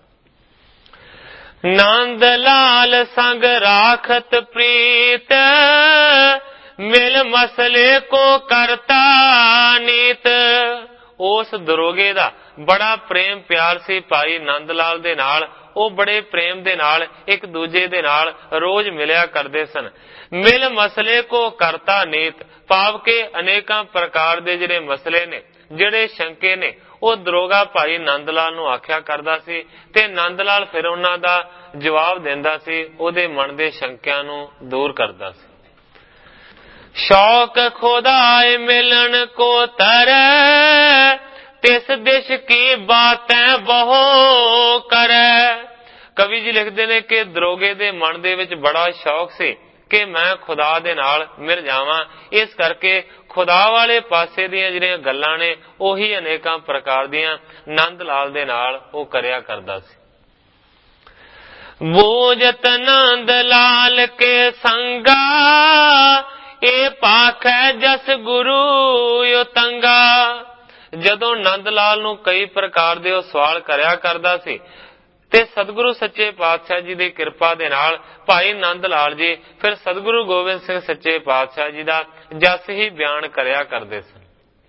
ਨੰਦ ਲਾਲ ਸੰਗ ਰਾਖਤ ਪ੍ਰੀਤ, ਮਿਲ ਮਸਲੇ ਕੋ ਕਰਤਾ ਨੀਤ। ਉਸ ਦਰੋਗੇ ਦਾ ਬੜਾ ਪ੍ਰੇਮ ਪਿਆਰ ਸੀ ਭਾਈ ਨੰਦ ਲਾਲ ਦੇ ਨਾਲ। ਉਹ ਬੜੇ ਪ੍ਰੇਮ ਦੇ ਨਾਲ ਇੱਕ ਦੂਜੇ ਦੇ ਨਾਲ ਰੋਜ਼ ਮਿਲਿਆ ਕਰਦੇ ਸਨ। ਮਿਲ ਮਸਲੇ ਕੋ ਕਰਤਾ ਨੀਤ, ਭਾਵ ਕਿ ਅਨੇਕਾਂ ਪ੍ਰਕਾਰ ਦੇ ਜਿਹੜੇ ਮਸਲੇ ਨੇ, ਜਿਹੜੇ ਸ਼ੰਕੇ ਨੇ, ਉਹ ਦਰੋਗਾ ਭਾਈ ਨੰਦ ਲਾਲ ਨੂੰ ਆਖਿਆ ਕਰਦਾ ਸੀ ਤੇ ਨੰਦ ਲਾਲ ਫਿਰ ਉਹਨਾਂ ਦਾ ਜਵਾਬ ਦਿੰਦਾ ਸੀ, ਉਹਦੇ ਮਨ ਦੇ ਸ਼ੰਕਿਆਂ ਨੂੰ ਦੂਰ ਕਰਦਾ ਸੀ। ਸ਼ੌਕ ਖੁਦਾਏ ਮਿਲਣ ਕੋ ਤਰੈ, ਤਿਸ ਦਿਸ਼ ਕੀ ਬਾਤੈਂ ਬਹੁ ਕਰੈ। ਕਵੀ ਜੀ ਲਿਖਦੇ ਨੇ ਕਿ ਦਰੋਗੇ ਦੇ ਮਨ ਦੇ ਵਿੱਚ ਬੜਾ ਸ਼ੌਕ ਸੀ ਕਿ ਮੈਂ ਖੁਦਾ ਦੇ ਨਾਲ ਮਿਲ ਜਾਵਾਂ। ਇਸ ਕਰਕੇ ਖੁਦਾ ਵਾਲੇ ਪਾਸੇ ਦੀਆਂ ਜਿਹੜੀਆਂ ਗੱਲਾਂ ਨੇ, ਉਹੀ ਅਨੇਕਾਂ ਪ੍ਰਕਾਰ ਦੀਆਂ ਨੰਦ ਲਾਲ ਦੇ ਨਾਲ ਉਹ ਕਰਿਆ ਕਰਦਾ ਸੀ। ਬੂਝਤ ਨੰਦ ਲਾਲ ਕੇ ਸੰਗਾ, ਇਹ ਪਾਖੈ ਜਸ ਗੁਰੂ ਉਤੰਗਾ। ਜਦੋਂ ਨੰਦ ਲਾਲ ਨੂੰ ਕਈ ਪ੍ਰਕਾਰ ਦੇ ਉਹ ਸਵਾਲ ਕਰਿਆ ਕਰਦਾ ਸੀ ਤੇ ਸਤਿਗੁਰੂ ਸੱਚੇ ਪਾਤਸ਼ਾਹ ਜੀ ਦੀ ਕਿਰਪਾ ਦੇ ਨਾਲ ਭਾਈ ਨੰਦ ਲਾਲ ਜੀ ਫਿਰ ਸਤਿਗੁਰੂ ਗੋਬਿੰਦ ਸਿੰਘ ਸੱਚੇ ਪਾਤਸ਼ਾਹ ਜੀ ਦਾ ਜਸ ਹੀ ਬਿਆਨ ਕਰਿਆ ਕਰਦੇ ਸਨ।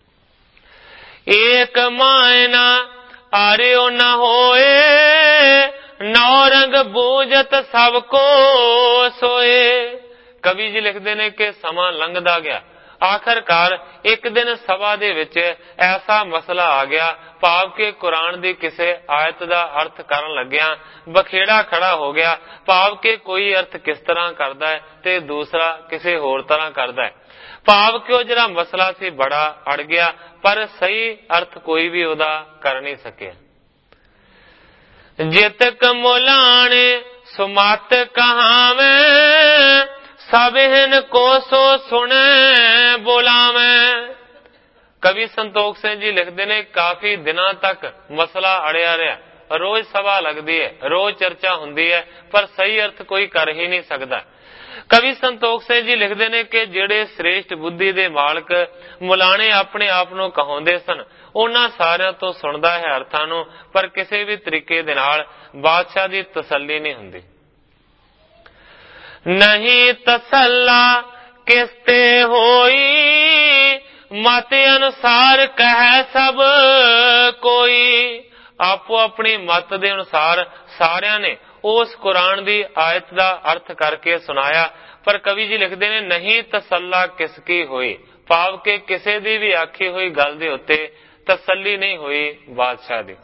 ਏਕ ਮਾਇਨਾ ਆਰਿਓ ਨਾ ਹੋਏ, ਨੌ ਰੰਗ ਬੂਝਤ ਸਭ ਕੋ ਸੋਏ। ਕਵੀ ਜੀ ਲਿਖਦੇ ਨੇ ਕਿ ਸਮਾਂ ਲੰਘਦਾ ਗਿਆ, ਆਖਰਕਾਰ ਇੱਕ ਦਿਨ ਸਭਾ ਦੇ ਵਿੱਚ ਐਸਾ ਮਸਲਾ ਆ ਗਿਆ, ਭਾਵ ਕਿ ਕੁਰਾਨ ਦੀ ਕਿਸੇ ਆਇਤ ਦਾ ਅਰਥ ਕਰਨ ਲੱਗਿਆ ਬਖੇੜਾ ਖੜਾ ਹੋ ਗਿਆ। ਭਾਵ ਕਿ ਕੋਈ ਅਰਥ ਕਿਸ ਤਰ੍ਹਾਂ ਕਰਦਾ ਹੈ ਤੇ ਦੂਸਰਾ ਕਿਸੇ ਹੋਰ ਤਰ੍ਹਾਂ ਕਰਦਾ ਹੈ। ਭਾਵ ਕਿ ਉਹ ਜਿਹੜਾ ਮਸਲਾ ਸੀ ਬੜਾ ਅੜ ਗਿਆ, ਪਰ ਸਹੀ ਅਰਥ ਕੋਈ ਵੀ ਉਹਦਾ ਕਰ ਨਹੀਂ ਸਕਿਆ। ਜਿਤਕ ਮੁਲਾਣੇ ਸੁਮਤ ਕਹਾਵੇਂ, ਸਭਿਨ ਕੋ ਸੋ ਸੁਣੇ ਬੁਲਾਵੇਂ। ਕਵੀ ਸੰਤੋਖ ਸਿੰਘ ਜੀ ਲਿਖਦੇ ਨੇ ਕਾਫੀ ਦਿਨਾਂ ਤੱਕ ਮਸਲਾ ਅੜਿਆ ਰਿਹਾ। ਰੋਜ਼ ਸਭਾ ਲੱਗਦੀ ਹੈ, ਰੋਜ਼ ਚਰਚਾ ਹੁੰਦੀ ਹੈ, ਪਰ ਸਹੀ ਅਰਥ ਕੋਈ ਕਰ ਹੀ ਨਹੀਂ ਸਕਦਾ। ਕਵੀ ਸੰਤੋਖ ਸਿੰਘ ਜੀ ਲਿਖਦੇ ਨੇ ਕਿ ਜਿਹੜੇ ਸ੍ਰੇਸ਼ਟ ਬੁੱਧੀ ਦੇ ਮਾਲਕ ਮੁਲਾਣੇ ਆਪਣੇ ਆਪ ਨੂੰ ਕਹਾਉਂਦੇ ਸਨ, ਉਹਨਾਂ ਸਾਰਿਆਂ ਤੋਂ ਸੁਣਦਾ ਹੈ ਅਰਥਾਂ ਨੂੰ, ਪਰ ਕਿਸੇ ਵੀ ਤਰੀਕੇ ਦੇ ਨਾਲ ਬਾਦਸ਼ਾਹ ਦੀ ਤਸੱਲੀ ਨਹੀਂ ਹੁੰਦੀ। ਨਹੀਂ ਤਸੱਲਾ ਕਿਸ ਤੇ ਹੋਈ, ਮਤ ਅਨੁਸਾਰ ਕਹਿ ਸਭ ਕੋਈ। ਆਪੋ ਆਪਣੀ ਮਤ ਦੇ ਅਨੁਸਾਰ ਸਾਰਿਆਂ ਨੇ ਉਸ ਕੁਰਾਨ ਦੀ ਆਇਤ ਦਾ ਅਰਥ ਕਰਕੇ ਸੁਣਾਇਆ, ਪਰ ਕਵੀ ਜੀ ਲਿਖਦੇ ਨੇ ਨਹੀਂ ਤਸੱਲਾ ਕਿਸ ਕੀ ਹੋਈ, ਭਾਵ ਕਿ ਕਿਸੇ ਦੀ ਵੀ ਆਖੀ ਹੋਈ ਗੱਲ ਦੇ ਉੱਤੇ ਤਸੱਲੀ ਨਹੀਂ ਹੋਈ ਬਾਦਸ਼ਾਹ ਦੀ।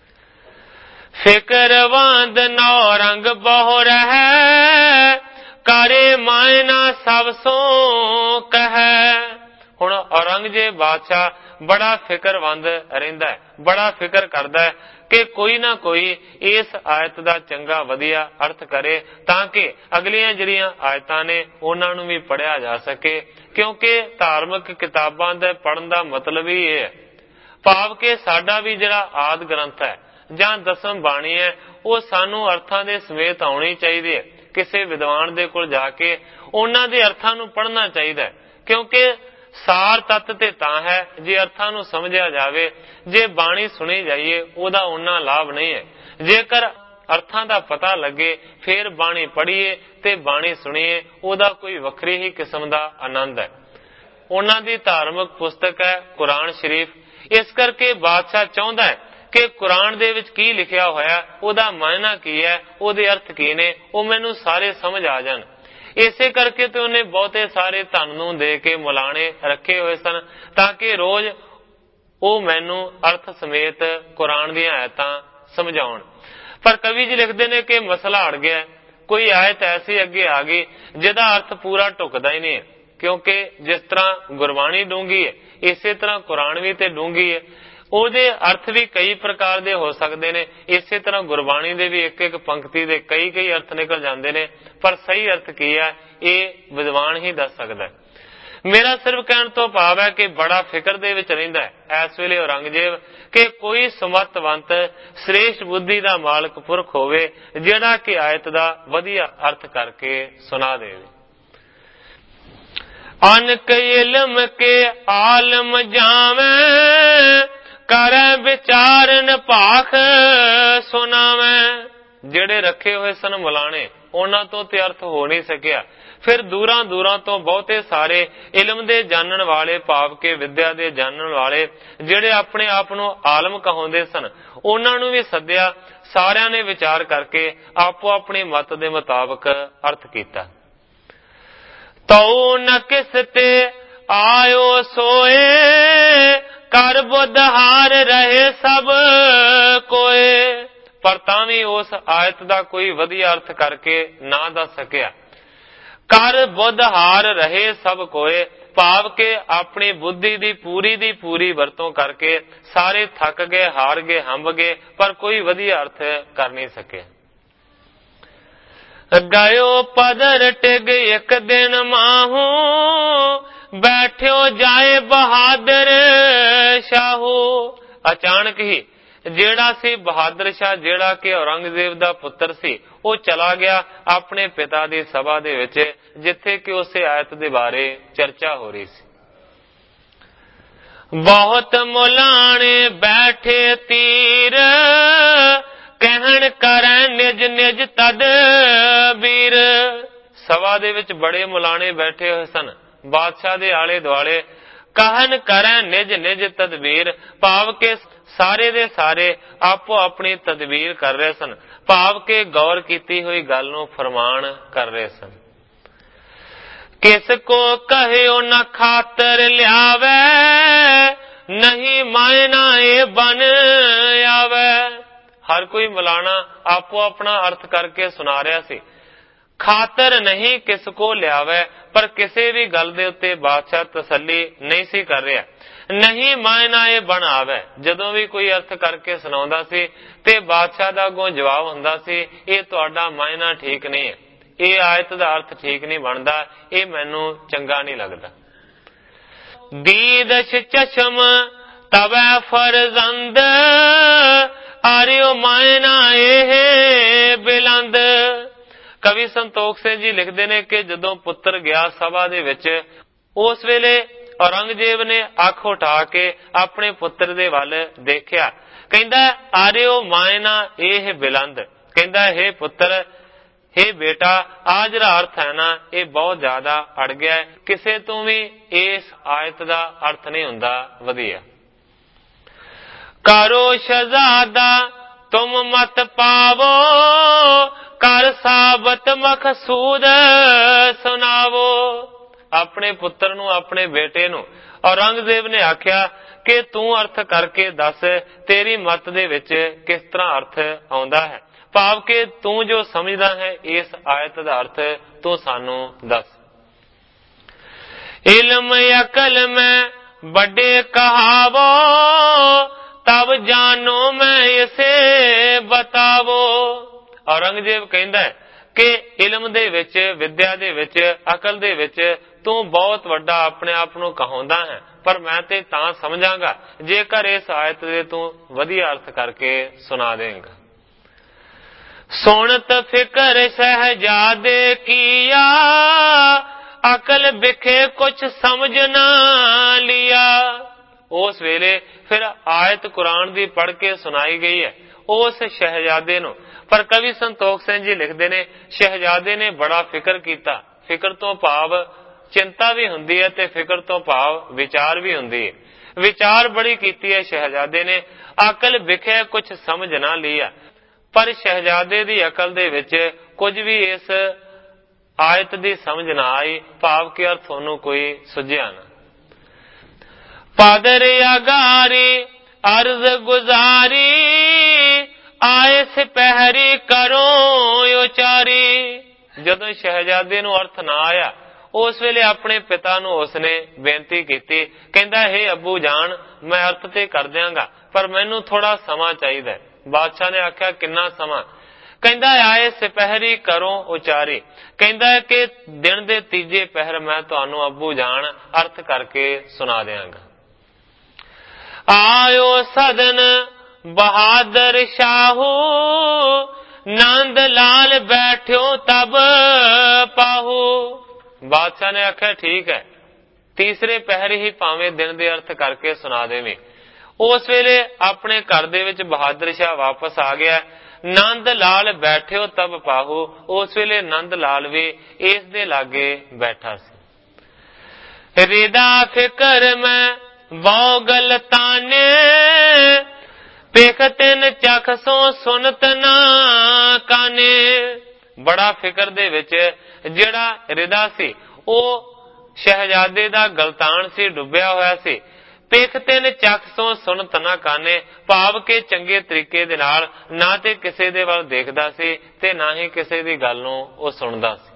ਫਿਕਰਵੰਦ ਨੌ ਰੰਗ ਬਹੁ ਰਹਿ, ਕਰੇ ਮਾਇਨਾ ਸਭ ਸੋ ਕਹੈ। ਹੁਣ ਔਰੰਗਜ਼ੇਬ ਬਾਦਸ਼ਾਹ ਬੜਾ ਫਿਕਰਵੰਦ ਰਹਿੰਦਾ ਹੈ, ਬੜਾ ਫਿਕਰ ਕਰਦਾ ਹੈ ਕਿ ਕੋਈ ਨਾ ਕੋਈ ਇਸ ਆਇਤ ਦਾ ਚੰਗਾ ਵਧੀਆ ਅਰਥ ਕਰੇ, ਤਾਂ ਕਿ ਅਗਲੀਆਂ ਜਿਹੜੀਆਂ ਆਇਤਾਂ ਨੇ ਉਹਨਾਂ ਨੂੰ ਵੀ ਪੜ੍ਹਿਆ ਜਾ ਸਕੇ। ਕਿਉਂਕਿ ਧਾਰਮਿਕ ਕਿਤਾਬਾਂ ਦੇ ਪੜ੍ਹਨ ਦਾ ਮਤਲਬ ਹੀ ਇਹ ਹੈ, ਭਾਵ ਕਿ ਸਾਡਾ ਵੀ ਜਿਹੜਾ ਆਦਿ ਗ੍ਰੰਥ ਹੈ ਜਾਂ ਦਸਮ ਬਾਣੀ ਹੈ, ਉਹ ਸਾਨੂੰ ਅਰਥਾਂ ਦੇ ਸਮੇਤ ਆਉਣੀ ਚਾਹੀਦੀ ਹੈ। ਕਿਸੇ ਵਿਦਵਾਨ ਦੇ ਕੋਲ ਜਾ ਕੇ ਉਹਨਾਂ ਦੇ ਅਰਥਾਂ ਨੂੰ ਪੜ੍ਹਨਾ ਚਾਹੀਦਾ ਹੈ, ਕਿਉਂਕਿ ਸਾਰ ਤੱਤ ਤੇ ਤਾਂ ਹੈ ਜੇ ਅਰਥਾਂ ਨੂੰ ਸਮਝਿਆ ਜਾਵੇ। ਜੇ ਬਾਣੀ ਸੁਣੀ ਜਾਈਏ ਉਹਦਾ ਉਹਨਾਂ ਲਾਭ ਨਹੀਂ ਹੈ। ਜੇਕਰ ਅਰਥਾਂ ਦਾ ਪਤਾ ਲੱਗੇ, ਫੇਰ ਬਾਣੀ ਪੜ੍ਹੀਏ ਤੇ ਬਾਣੀ ਸੁਣੀਏ, ਉਹਦਾ ਕੋਈ ਵੱਖਰੀ ਹੀ ਕਿਸਮ ਦਾ ਆਨੰਦ ਹੈ। ਉਹਨਾਂ ਦੀ ਧਾਰਮਿਕ ਪੁਸਤਕ ਹੈ ਕੁਰਾਨ ਸ਼ਰੀਫ। ਇਸ ਕਰਕੇ ਬਾਦਸ਼ਾਹ ਚਾਹੁੰਦਾ ਹੈ ਕਿ ਕੁਰਾਨ ਦੇ ਵਿੱਚ ਕੀ ਲਿਖਿਆ ਹੋਇਆ, ਉਹਦਾ ਮਾਇਨਾ ਕੀ ਹੈ, ਉਹਦੇ ਅਰਥ ਕੀ ਨੇ, ਉਹ ਮੈਨੂੰ ਸਾਰੇ ਸਮਝ ਆ ਜਾਣ। ਇਸੇ ਕਰਕੇ ਤੇ ਉਹਨੇ ਬਹੁਤੇ ਸਾਰੇ ਧਨ ਨੂੰ ਦੇ ਕੇ ਮੁਲਾਣੇ ਰੱਖੇ ਹੋਏ ਸਨ, ਤਾਂ ਕਿ ਰੋਜ਼ ਉਹ ਮੈਨੂੰ ਅਰਥ ਸਮੇਤ ਕੁਰਾਨ ਦੀਆਂ ਆਇਤਾਂ ਸਮਝਾਉਣ। ਪਰ ਕਵੀ ਜੀ ਲਿਖਦੇ ਨੇ ਕਿ ਮਸਲਾ ਅੜ ਗਿਆ, ਕੋਈ ਆਇਤ ਐਸੀ ਅੱਗੇ ਆ ਗਈ ਜਿਹਦਾ ਅਰਥ ਪੂਰਾ ਢੁਕਦਾ ਹੀ ਨਹੀਂ, ਕਿਉਂਕਿ ਜਿਸ ਤਰ੍ਹਾਂ ਗੁਰਬਾਣੀ ਡੂੰਘੀ ਹੈ, ਇਸੇ ਤਰ੍ਹਾਂ ਕੁਰਾਨ ਵੀ ਤੇ ਡੂੰਘੀ ਹੈ। ਉਹਦੇ ਅਰਥ ਵੀ ਕਈ ਪ੍ਰਕਾਰ ਦੇ ਹੋ ਸਕਦੇ ਨੇ, ਇਸੇ ਤਰ੍ਹਾਂ ਗੁਰਬਾਣੀ ਦੇ ਵੀ ਇੱਕ ਇੱਕ ਪੰਕਤੀ ਦੇ ਕਈ ਕਈ ਅਰਥ ਨਿਕਲ ਜਾਂਦੇ ਨੇ, ਪਰ ਸਹੀ ਅਰਥ ਕੀ ਹੈ ਇਹ ਵਿਦਵਾਨ ਹੀ ਦੱਸ ਸਕਦਾ। ਮੇਰਾ ਸਿਰਫ ਕਹਿਣ ਤੋਂ ਭਾਵ ਹੈ ਕਿ ਬੜਾ ਫਿਕਰ ਦੇ ਵਿੱਚ ਰਹਿੰਦਾ ਹੈ ਇਸ ਵੇਲੇ ਔਰੰਗਜ਼ੇਬ ਕਿ ਕੋਈ ਸਮਰਥਵੰਤ ਸ੍ਰੇਸ਼ਟ ਬੁੱਧੀ ਦਾ ਮਾਲਕ ਪੁਰਖ ਹੋਵੇ ਜਿਹੜਾ ਕਿ ਆਇਤ ਦਾ ਵਧੀਆ ਅਰਥ ਕਰਕੇ ਸੁਣਾ ਦੇਵੇ। ਅਨਕ ਇਲਮ ਕੇ ਆਲਮ ਜਾਵੇਂ, ਕਰੈ ਵਿਚਾਰਨ ਭਾਖ ਸੁਣਾਵੇਂ। ਜਿਹੜੇ ਰੱਖੇ ਹੋਏ ਸਨ ਮੁਲਾਣੇ, ਉਹਨਾਂ ਤੋਂ ਤੇ ਅਰਥ ਹੋ ਨਹੀਂ ਸਕਿਆ। ਫਿਰ ਦੂਰਾਂ ਦੂਰਾਂ ਤੋਂ ਬਹੁਤੇ ਸਾਰੇ ਇਲਮ ਦੇ ਜਾਣਨ ਵਾਲੇ, ਭਾਵ ਕੇ ਵਿਦਿਆ ਦੇ ਜਾਣਨ ਵਾਲੇ, ਜਿਹੜੇ ਆਪਣੇ ਆਪ ਨੂੰ ਆਲਮ ਕਹਾਉਂਦੇ ਸਨ, ਉਹਨਾਂ ਨੂੰ ਵੀ ਸੱਦਿਆ। ਸਾਰਿਆਂ ਨੇ ਵਿਚਾਰ ਕਰਕੇ ਆਪੋ ਆਪਣੀ ਮਤ ਦੇ ਮੁਤਾਬਕ ਅਰਥ ਕੀਤਾ। ਤਉ ਨ ਕਿਸ ਤੇ ਆਇਓ ਸੋਏ, ਕਰ ਬੁੱਧ ਹਾਰ ਰਹੇ ਸਭ ਕੋਏ। ਪਰ ਤਾਂ ਵੀ ਉਸ ਆਇਤ ਦਾ ਕੋਈ ਵਧੀਆ ਅਰਥ ਕਰਕੇ ਨਾ ਦੱਸ ਸਕਿਆ। ਕਰ ਬੁੱਧ ਹਾਰ ਰਹੇ ਸਭ ਕੋਏ, ਭਾਵ ਕਿ ਆਪਣੀ ਬੁੱਧੀ ਦੀ ਪੂਰੀ ਵਰਤੋਂ ਕਰਕੇ ਸਾਰੇ ਥੱਕ ਗਏ, ਹਾਰ ਗਏ, ਹੰਬ ਗਏ, ਪਰ ਕੋਈ ਵਧੀਆ ਅਰਥ ਕਰ ਨਹੀਂ ਸਕੇ। ਗਇਓ ਪਦਰ ਟਿਗ ਇੱਕ ਦਿਨ ਮਾਹੂ, ਬੈਠਿਓ ਜਾਏ ਬਹਾਦਰ ਸ਼ਾਹੂ। ਅਚਾਨਕ ਹੀ ਜਿਹੜਾ ਸੀ ਬਹਾਦਰ ਸ਼ਾਹ, ਜਿਹੜਾ ਕਿ ਔਰੰਗਜ਼ੇਬ ਦਾ ਪੁੱਤਰ ਸੀ, ਉਹ ਚਲਾ ਗਿਆ ਆਪਣੇ ਪਿਤਾ ਦੀ ਸਭਾ ਦੇ ਵਿੱਚ, ਜਿੱਥੇ ਕਿ ਉਸੇ ਆਇਤ ਦੇ ਬਾਰੇ ਚਰਚਾ ਹੋ ਰਹੀ ਸੀ। ਬਹੁਤ ਮੁਲਾਣੇ ਬੈਠੇ ਤੀਰ, ਕਹਿਣ ਕਰੈ ਨਿਜ ਨਿਜ ਤਦਬੀਰ। ਸਭਾ ਦੇ ਵਿੱਚ ਬੜੇ ਮੁਲਾਣੇ ਬੈਠੇ ਹੋਏ ਸਨ, ਬਾਦਸ਼ਾਹ ਦੇ ਆਲੇ ਦੁਆਲੇ। ਕਹਿਣ ਕਰੈ ਨਿਜ ਨਿਜ ਤਦਬੀਰ, ਭਾਵ ਕਿ ਸਾਰੇ ਦੇ ਸਾਰੇ ਆਪੋ ਆਪਣੀ ਤਦਬੀਰ ਕਰ ਰਹੇ ਸਨ, ਭਾਵ ਕਿ ਗੌਰ ਕੀਤੀ ਹੋਈ ਗੱਲ ਨੂੰ ਫਰਮਾਨ ਕਰ ਰਹੇ ਸਨ। ਕਿਸ ਕੋ ਕਹਿਓ ਨ ਖਾਤਰ ਲਿਆਵੇ, ਨਹੀਂ ਮਾਇਨਾ ਇਹ ਬਨ ਆਵੇ। ਹਰ ਕੋਈ ਮਲਾਣਾ ਆਪੋ ਆਪਣਾ ਅਰਥ ਕਰਕੇ ਸੁਣਾ ਰਿਹਾ ਸੀ। ਖਾਤਰ ਨਹੀਂ ਕਿਸ ਕੋ ਲਿਆਵੇ, ਪਰ ਕਿਸੇ ਵੀ ਗੱਲ ਦੇ ਉੱਤੇ ਬਾਦਸ਼ਾਹ ਤਸੱਲੀ ਨਹੀਂ ਸੀ ਕਰ ਰਿਹਾ। ਨਹੀਂ ਮਾਇਨਾ ਇਹ ਬਣ ਆਵੇ, ਜਦੋਂ ਵੀ ਕੋਈ ਅਰਥ ਕਰਕੇ ਸੁਣਾਉਂਦਾ ਸੀ ਤੇ ਬਾਦਸ਼ਾਹ ਦਾ ਅੱਗੋਂ ਜਵਾਬ ਹੁੰਦਾ ਸੀ, ਇਹ ਤੁਹਾਡਾ ਮਾਇਨਾ ਠੀਕ ਨਹੀਂ ਹੈ, ਇਹ ਆਇਤ ਦਾ ਅਰਥ ਠੀਕ ਨਹੀਂ ਬਣਦਾ, ਇਹ ਮੈਨੂੰ ਚੰਗਾ ਨਹੀਂ ਲੱਗਦਾ। ਦੀਦਸ਼ ਚਸ਼ਮ ਤਵੈ ਫਰਜ਼ੰਦ, ਆਰਿਓ ਮਾਇਨਾ ਇਹ ਬਿਲੰਦ। ਕਵੀ ਸੰਤੋਖ ਸਿੰਘ ਜੀ ਲਿਖਦੇ ਨੇ ਕਿ ਜਦੋਂ ਪੁੱਤਰ ਗਿਆ ਸਭਾ ਦੇ ਵਿੱਚ, ਉਸ ਵੇਲੇ ਔਰੰਗਜ਼ੇਬ ਨੇ ਅੱਖ ਉਠਾ ਕੇ ਆਪਣੇ ਪੁੱਤਰ ਦੇ ਵੱਲ ਦੇਖਿਆ। ਕਹਿੰਦਾ ਆਰਿਓ ਮਾਇਨਾ ਇਹ ਬਿਲੰਦ, ਕਹਿੰਦਾ ਹੇ ਪੁੱਤਰ, ਹੇ ਬੇਟਾ, ਆ ਜਿਹੜਾ ਅਰਥ ਹੈ ਨਾ, ਇਹ ਬਹੁਤ ਜ਼ਿਆਦਾ ਅੜ ਗਿਆ ਹੈ, ਕਿਸੇ ਤੋਂ ਵੀ ਇਸ ਆਇਤ ਦਾ ਅਰਥ ਨਹੀਂ ਹੁੰਦਾ ਵਧੀਆ। ਕਰੋ ਸ਼ਹਜ਼ਾਦਾ ਤੁਮ ਮਤ ਪਾਵੋ, ਕਰ ਸਾਬਤ ਮਕਸੂਦ ਸੁਣਾਵੋ। ਆਪਣੇ ਪੁੱਤਰ ਨੂੰ, ਆਪਣੇ ਬੇਟੇ ਨੂੰ ਔਰੰਗਜ਼ੇਬ ਨੇ ਆਖਿਆ ਕਿ ਤੂੰ ਅਰਥ ਕਰਕੇ ਦੱਸ, ਤੇਰੀ ਮਤ ਦੇ ਵਿੱਚ ਕਿਸ ਤਰ੍ਹਾਂ ਅਰਥ ਆਉਂਦਾ ਹੈ, ਭਾਵ ਕਿ ਤੂੰ ਜੋ ਸਮਝਦਾ ਹੈ ਇਸ ਆਇਤ ਦਾ ਅਰਥ ਤੂੰ ਸਾਨੂੰ ਦੱਸ। ਇਲਮ ਅਕਲ ਮੈਂ ਵੱਡੇ ਕਹਾਵੋ, ਤਬ ਜਾਨੋ ਮੈਂ ਇਸੇ ਬਤਾਵੋ। ਔਰੰਗਜ਼ੇਬ ਕਹਿੰਦਾ ਹੈ ਕਿ ਇਲਮ ਦੇ ਵਿੱਚ, ਵਿਦਿਆ ਦੇ ਵਿੱਚ, ਅਕਲ ਦੇ ਵਿੱਚ ਤੂੰ ਬਹੁਤ ਵੱਡਾ ਆਪਣੇ ਆਪ ਨੂੰ ਕਹਾਉਂਦਾ ਹੈ, ਪਰ ਮੈਂ ਤੇ ਤਾਂ ਸਮਝਾਂਗਾ ਜੇਕਰ ਇਸ ਆਇਤ ਦੇ ਤੂੰ ਵਧੀਆ ਅਰਥ ਕਰਕੇ ਸੁਣਾ ਦੇਂਗਾ। ਸੁਣਤ ਫਿਕਰ ਸ਼ਹਿਜ਼ਾਦੇ ਕੀਆ, ਅਕਲ ਵਿਖੇ ਕੁਛ ਸਮਝ ਨਾ ਲਿਆ। ਉਸ ਵੇਲੇ ਫਿਰ ਆਇਤ ਕੁਰਾਨ ਦੀ ਪੜ੍ਹ ਕੇ ਸੁਣਾਈ ਗਈ ਹੈ ਉਸ ਸ਼ਹਿਜ਼ਾਦੇ ਨੂੰ, पर कवि संतोख सिंह जी लिखते ने शहजादे ने बड़ा फिक्र किया। फिक्र तो भाव चिंता भी हुंदी है ते फिक्र तो भाव विचार भी हुंदी है। विचार बड़ी कीती है शहजादे ने, अकल विखे कुछ समझ ना लिया। पर शहजादे दी अकल दे विच कुछ भी इस आयत दी समझ ना आई, भाव के अर्थ ओनू कोई सुझिया ना। पादर अगारी अर्ज गुजारी, आए सिपहरी करो उचारी। जदों शहजादे नू अर्थ ना आया, उस वेले अपने पिता नू उसने बेनती की, कहंदा हे अबू जान मैं अर्थ ते कर दियांगा पर मैनू थोड़ा समा चाहिए। बादशाह ने आख्या किन्ना समा? कहंदा आए सिपहरी करो उचारी, कहंदा कि दिन दे तीजे पहर मैं तुहानू अबू जान अर्थ करके सुना दियांगा। आयो सदन बहादुर शाहू, नंद लाल बैठो तब पाहू। बादशाह ने आख्या ठीक है, तीसरे पहर ही भावें दिन दे अर्थ करके सुना देवें। उस वेले अपने घर दे विच बहादुर शाह वापस आ गया। नंद लाल बैठो तब पाहू, उस वेले नंद लाल भी इस दे लागे बैठा सी। रिदा फिकर में वौगल ताने, पेखतन चख सो सुनत ना काने। बड़ा फिकर दे विच जिहड़ा रिदा सी ओ शहजादे दा गलतान सी, डुबिया होया सी। पेखतन चख सो सुनत ना काने, भाव के चंगे तरीके दे नाल ना ते किसे दे वल देखदा सी ते ना ही किसे दी गल नूं ओ सुनदा सी।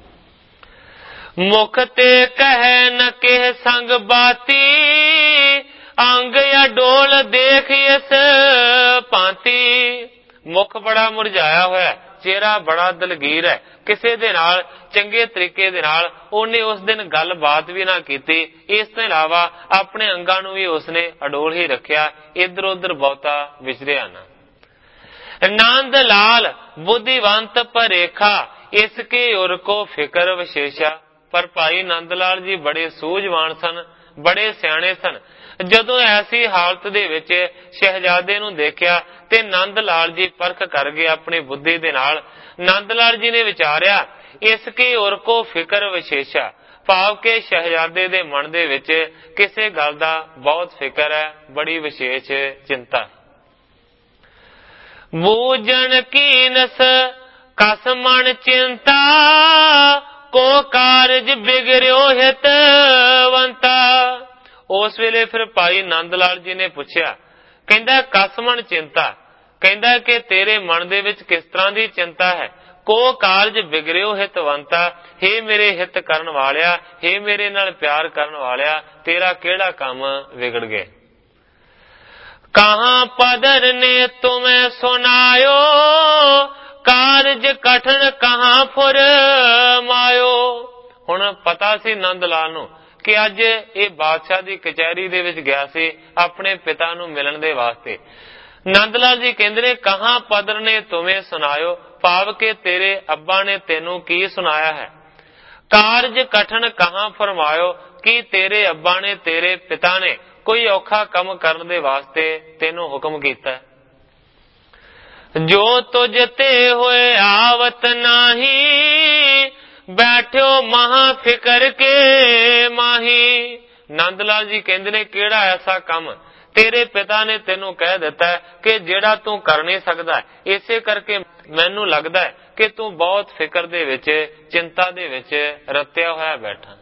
मुख ते कहे न किह संग बाती, अंग या डोल देख इस भांति। मुख बड़ा मुरझाया होया, चेहरा बड़ा दलगीर है, किसे दे नाल चंगे तरीके दे नाल उन्हें उस दिन गल बात भी ना कीती। इस तो इलावा अपने अंगां नूं भी उसने अडोल ही रखिया, इधर उधर बहुता विचरिया ना। नंद लाल बुद्धिवंत परेखा, इसके उर को फिकर विशेषा। पर भाई नंद लाल जी बड़े सूझवान सन, बड़े सियाणे सन। जदों ऐसी हालत दे विच शहजादे नूं देखिया ते नंद लाल जी परख कर गए अपनी बुद्धि दे नाल। नंद लाल जी ने विचारिया इसकी उर को फिकर विशेषा, भाव के शहजादे दे मन दे विच किसे गल दा बहुत फिकर है, बड़ी विशेष चिंता है। बूझन कीनस कस मन चिंता, को कारज बिगड़ो हितवंता। उस वेले फिर भाई नंद लाल जी ने पूछया, कहंदा कसमन चिंता, कहंदा कि तेरे मन दे विच किस तरह दी चिंता है? को कारज बिगड़ो हितवंता, हे मेरे हित करन वालिया, हे मेरे नाल प्यार करन वालिया, तेरा केड़ा काम बिगड़ गया? कहां पदर ने तुम्हें सुनायो, कारज कठन कहां फुरमायो। हुण पता सी नंद लाल नूं कि अज ये बादशाह दी कचहरी दे विच गया सी अपने पिता नूं मिलन दे वास्ते। नंद लाल जी कहंदे ने कहां पदर ने तुम्हें सुनायो, भाव के तेरे अब्बा ने तेनू की सुनाया है। कारज कठन कहां फरमायो, कि तेरे अब्बा ने तेरे पिता ने कोई औखा कम करन दे वास्ते तेनू हुक्म कीता है। जो तुझ ते होए आवत नाही, बैठो महा फिकर के माही। नंदलाल जी कहंदे ने केड़ा ऐसा कम तेरे पिता ने तेनू कह दिता है कि जेड़ा तू कर नहीं सकदा, इसे करके मैनू लगदा है कि तू बहुत फिकर दे विच चिंता दे विच रत्या होया बैठा।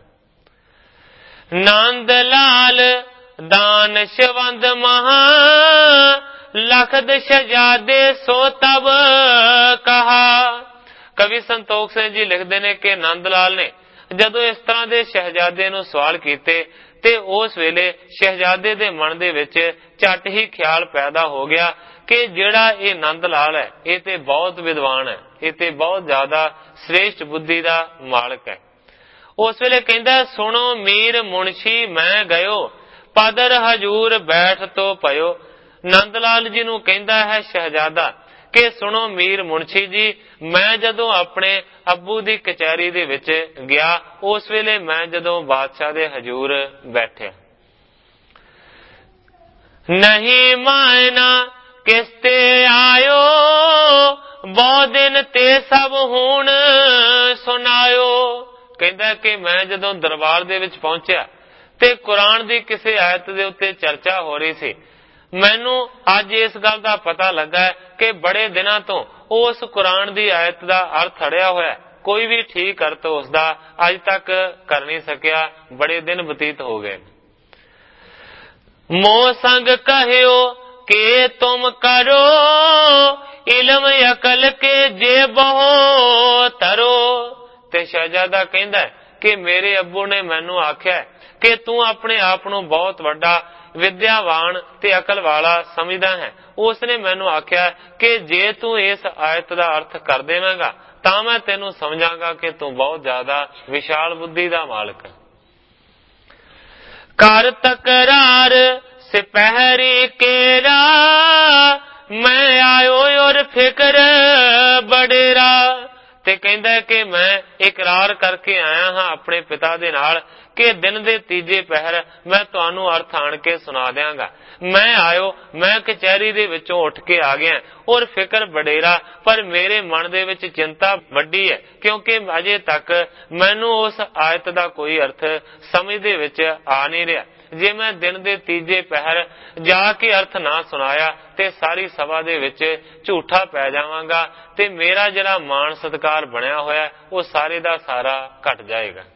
नंद लाल दानशवंद महा, लखद शहजादे सो तब कहा। कवि संतोख सिंह जी लिखते ने कि नंद लाल ने जदों इस तरह के शहजादे नूं सवाल कीते ते उस वेले शहजादे दे मन दे विच झट ही ख्याल पैदा हो गया कि जेड़ा ये नंद लाल है ये ते बहुत विद्वान है, ये ते बहुत ज्यादा श्रेष्ठ बुद्धि दा मालक है। उस वेले कहंदा सुनो मीर मुंशी मैं गयो, पदर हजूर बैठ तो पयो। नंदलाल जी नूं कहंदा है शहजादा कि सुनो मीर मुंशी जी, मैं जदों अपने अब्बू दी कचहरी दे विच गया उस वेले मैं जदों बादशाह दे हजूर बैठा, नहीं मायना किसते आयो, ਬਹੁ ਦਿਨ ਤੇ ਸਭ ਹੁਣ ਸੁਣਾਇਓ। ਕਹਿੰਦਾ ਕਿ ਮੈਂ ਜਦੋਂ ਦਰਬਾਰ ਦੇ ਵਿੱਚ ਪਹੁੰਚਿਆ ਤੇ ਕੁਰਾਨ ਦੀ ਕਿਸੇ ਆਇਤ ਦੇ ਉੱਤੇ ਚਰਚਾ ਹੋ ਰਹੀ ਸੀ, ਮੈਨੂੰ ਅੱਜ ਇਸ ਗੱਲ ਦਾ ਪਤਾ ਲੱਗਾ ਕਿ ਬੜੇ ਦਿਨਾਂ ਤੋਂ ਉਸ ਕੁਰਾਨ ਦੀ ਆਇਤ ਦਾ ਅਰਥ ਅੜਿਆ ਹੋਇਆ, ਕੋਈ ਵੀ ਠੀਕ ਅਰਥ ਉਸ ਦਾ ਅੱਜ ਤੱਕ ਕਰ ਨਹੀਂ ਸਕਿਆ। ਬੜੇ ਦਿਨ ਬਤੀਤ ਹੋ ਗਏ। ਮੋਹ ਸੰਗ ਕਹਿਓ ਕਿ ਤੁਮ ਕਰੋ, ਇਲਮ ਅਕਲ ਕੇ ਜੇ ਬਹੁ ਤਰੋ। ਤੇ ਸ਼ਹਿਜ਼ਾਦਾ ਕਹਿੰਦਾ ਕਿ ਮੇਰੇ ਅੱਬੂ ਨੇ ਮੈਨੂੰ ਆਖਿਆ ਕਿ ਤੂੰ ਆਪਣੇ ਆਪ ਨੂੰ ਬਹੁਤ ਵੱਡਾ ਵਿਦਿਆਵਾਨ ਤੇ ਅਕਲ ਵਾਲਾ ਸਮਝਦਾ ਹੈ। ਉਸ ਨੇ ਮੈਨੂੰ ਆਖਿਆ ਕਿ ਜੇ ਤੂੰ ਇਸ ਆਇਤ ਦਾ ਅਰਥ ਕਰ ਦੇਵੇਂਗਾ ਤਾਂ ਮੈਂ ਤੈਨੂੰ ਸਮਝਾਂਗਾ ਕਿ ਤੂੰ ਬਹੁਤ ਜ਼ਿਆਦਾ ਵਿਸ਼ਾਲ ਬੁੱਧੀ ਦਾ ਮਾਲਕ ਹੈ। ਕਰ ਤਕਰਾਰ ਸਿਪਹਿਰੀ ਕੇਰਾ, ਮੈਂ ਆਇਓ ਔਰ ਫਿਕਰ ਬਡੇਰਾ। ਤੇ ਕਹਿੰਦਾ ਕਿ ਮੈਂ ਇਕਰਾਰ ਕਰਕੇ ਆਇਆ ਹਾਂ ਆਪਣੇ ਪਿਤਾ ਦੇ ਨਾਲ ਕਿ ਦਿਨ ਦੇ ਤੀਜੇ ਪਹਿਰ ਮੈਂ ਤੁਹਾਨੂੰ ਅਰਥ ਆਣ ਕੇ ਸੁਣਾ ਦਿਆਂਗਾ। ਮੈਂ ਆਇਓ, ਮੈਂ ਕਚਹਿਰੀ ਦੇ ਵਿੱਚੋਂ ਉੱਠ ਕੇ ਆ ਗਿਆ ਔਰ ਫਿਕਰ ਬਡੇਰਾ, ਪਰ ਮੇਰੇ ਮਨ ਦੇ ਵਿੱਚ ਚਿੰਤਾ ਵੱਡੀ ਹੈ ਕਿਉਂਕਿ ਅਜੇ ਤੱਕ ਮੈਨੂੰ ਉਸ ਆਇਤ ਦਾ ਕੋਈ ਅਰਥ ਸਮਝ ਦੇ ਵਿੱਚ ਆ ਨਹੀਂ ਰਿਹਾ। ਜੇ ਮੈਂ ਦਿਨ ਦੇ ਤੀਜੇ ਪਹਿਰ ਜਾ ਕੇ ਅਰਥ ਨਾ ਸੁਣਾਇਆ ਤੇ ਸਾਰੀ ਸਭਾ ਦੇ ਵਿੱਚ ਝੂਠਾ ਪੈ ਜਾਵਾਂਗਾ ਤੇ ਮੇਰਾ ਜਿਹੜਾ ਮਾਣ ਸਤਿਕਾਰ ਬਣਿਆ ਹੋਇਆ ਉਹ ਸਾਰੇ ਦਾ ਸਾਰਾ ਘਟ ਜਾਏਗਾ।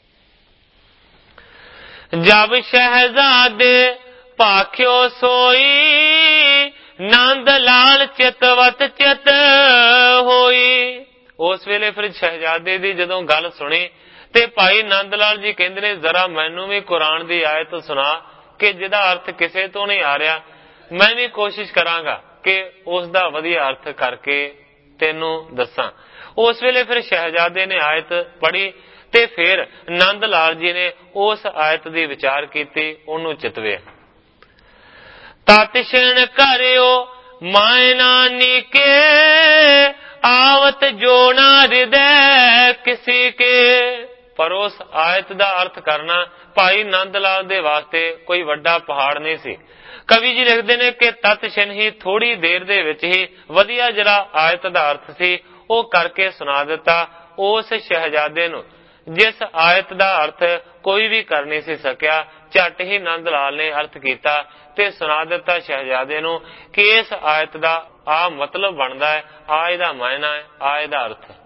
ਜਬ ਸ਼ਹਿਜ਼ਾਦੇ ਭਾਖਿਓ ਸੋਈ, ਨੰਦ ਲਾਲ ਚਿਤਵਤ ਚਿਤ ਹੋਈ। ਉਸ ਵੇਲੇ ਫਿਰ ਸ਼ਹਿਜ਼ਾਦੇ ਦੀ ਜਦੋਂ ਗੱਲ ਸੁਣੀ ਤੇ ਭਾਈ ਨੰਦ ਲਾਲ ਜੀ ਕਹਿੰਦੇ ਨੇ ਜ਼ਰਾ ਮੈਨੂੰ ਵੀ ਕੁਰਾਨ ਦੀ ਆਇਤ ਸੁਣਾ ਕਿ ਜਿਹਦਾ ਅਰਥ ਕਿਸੇ ਤੋਂ ਨਹੀਂ ਆ ਰਿਹਾ। ਮੈਂ ਵੀ ਕੋਸ਼ਿਸ਼ ਕਰਾਂਗਾ ਕਿ ਉਸ ਦਾ ਵਧੀਆ ਅਰਥ ਕਰਕੇ ਤੈਨੂੰ ਦੱਸਾਂ। ਉਸ ਵੇਲੇ ਫਿਰ ਸ਼ਹਿਜ਼ਾਦੇ ਨੇ ਆਇਤ ਪੜ੍ਹੀ ਤੇ ਫਿਰ ਨੰਦ ਲਾਲ ਜੀ ਨੇ ਉਸ ਆਇਤ ਦੀ ਵਿਚਾਰ ਕੀਤੀ, ਉਹਨੂੰ ਚਿਤਵੇ। ਤਤਿਸ਼ਨ ਕਰਿਓ ਮਾਇਨਾ ਨੀਕੇ, ਆਵਤ ਜੋ ਨਾ ਹਿਰਦੈ ਕਿਸੇ ਕੇ। ਪਰ ਉਸ ਆਇਤ ਦਾ ਅਰਥ ਕਰਨਾ ਭਾਈ ਨੰਦ ਲਾਲ ਦੇ ਵਾਸਤੇ ਕੋਈ ਵੱਡਾ ਪਹਾੜ ਨਹੀਂ ਸੀ। ਕਵੀ ਜੀ ਲਿਖਦੇ ਨੇ ਕਿ ਤਤਿਸ਼ਨ ਹੀ ਥੋੜੀ ਦੇਰ ਦੇ ਵਿੱਚ ਹੀ ਵਧੀਆ ਜਿਹੜਾ ਆਇਤ ਦਾ ਅਰਥ ਸੀ ਉਹ ਕਰਕੇ ਸੁਣਾ ਦਿੱਤਾ ਉਸ ਸ਼ਹਿਜ਼ਾਦੇ ਨੂੰ, ਜਿਸ ਆਇਤ ਦਾ ਅਰਥ ਕੋਈ ਵੀ ਕਰ ਨਹੀਂ ਸੀ ਸਕਿਆ। ਝੱਟ ਹੀ ਨੰਦ ਲਾਲ ਨੇ ਅਰਥ ਕੀਤਾ ਤੇ ਸੁਣਾ ਦਿੱਤਾ ਸ਼ਹਿਜ਼ਾਦੇ ਨੂੰ ਕਿ ਇਸ ਆਇਤ ਦਾ ਆ ਮਤਲਬ ਬਣਦਾ ਹੈ, ਆ ਇਹਦਾ ਮਾਇਨਾ ਹੈ, ਆ ਇਹਦਾ ਅਰਥ ਹੈ।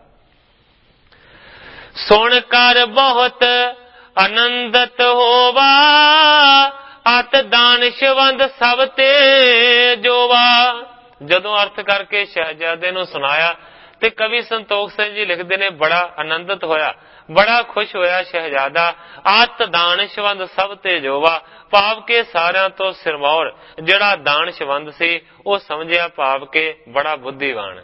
ਸੁਣ ਕਰ ਬਹੁਤ ਆਨੰਦਤ ਹੋਵਾ, ਅਤ ਦਾਨਿਸ਼ਵੰਦ ਸਭ ਤੇ ਜੋਵਾ। ਜਦੋਂ ਅਰਥ ਕਰਕੇ ਸ਼ਹਿਜ਼ਾਦੇ ਨੂੰ ਸੁਣਾਇਆ ਤੇ ਕਵੀ ਸੰਤੋਖ ਸਿੰਘ ਜੀ ਲਿਖਦੇ ਨੇ ਬੜਾ ਆਨੰਦਿਤ ਹੋਇਆ, ਬੜਾ ਖੁਸ਼ ਹੋਇਆ ਸ਼ਹਿਜ਼ਾਦਾ। ਅਤ ਦਾਨਿਸ਼ਵੰਦ ਸਭ ਤੇ ਜੋਵਾ, ਭਾਵ ਕੇ ਸਾਰਿਆਂ ਤੋਂ ਸਿਰਮੌਰ ਜਿਹੜਾ ਦਾਨਿਸ਼ਵੰਦ ਸੀ ਉਹ ਸਮਝਿਆ, ਭਾਵ ਕੇ ਬੜਾ ਬੁੱਧੀਵਾਨ।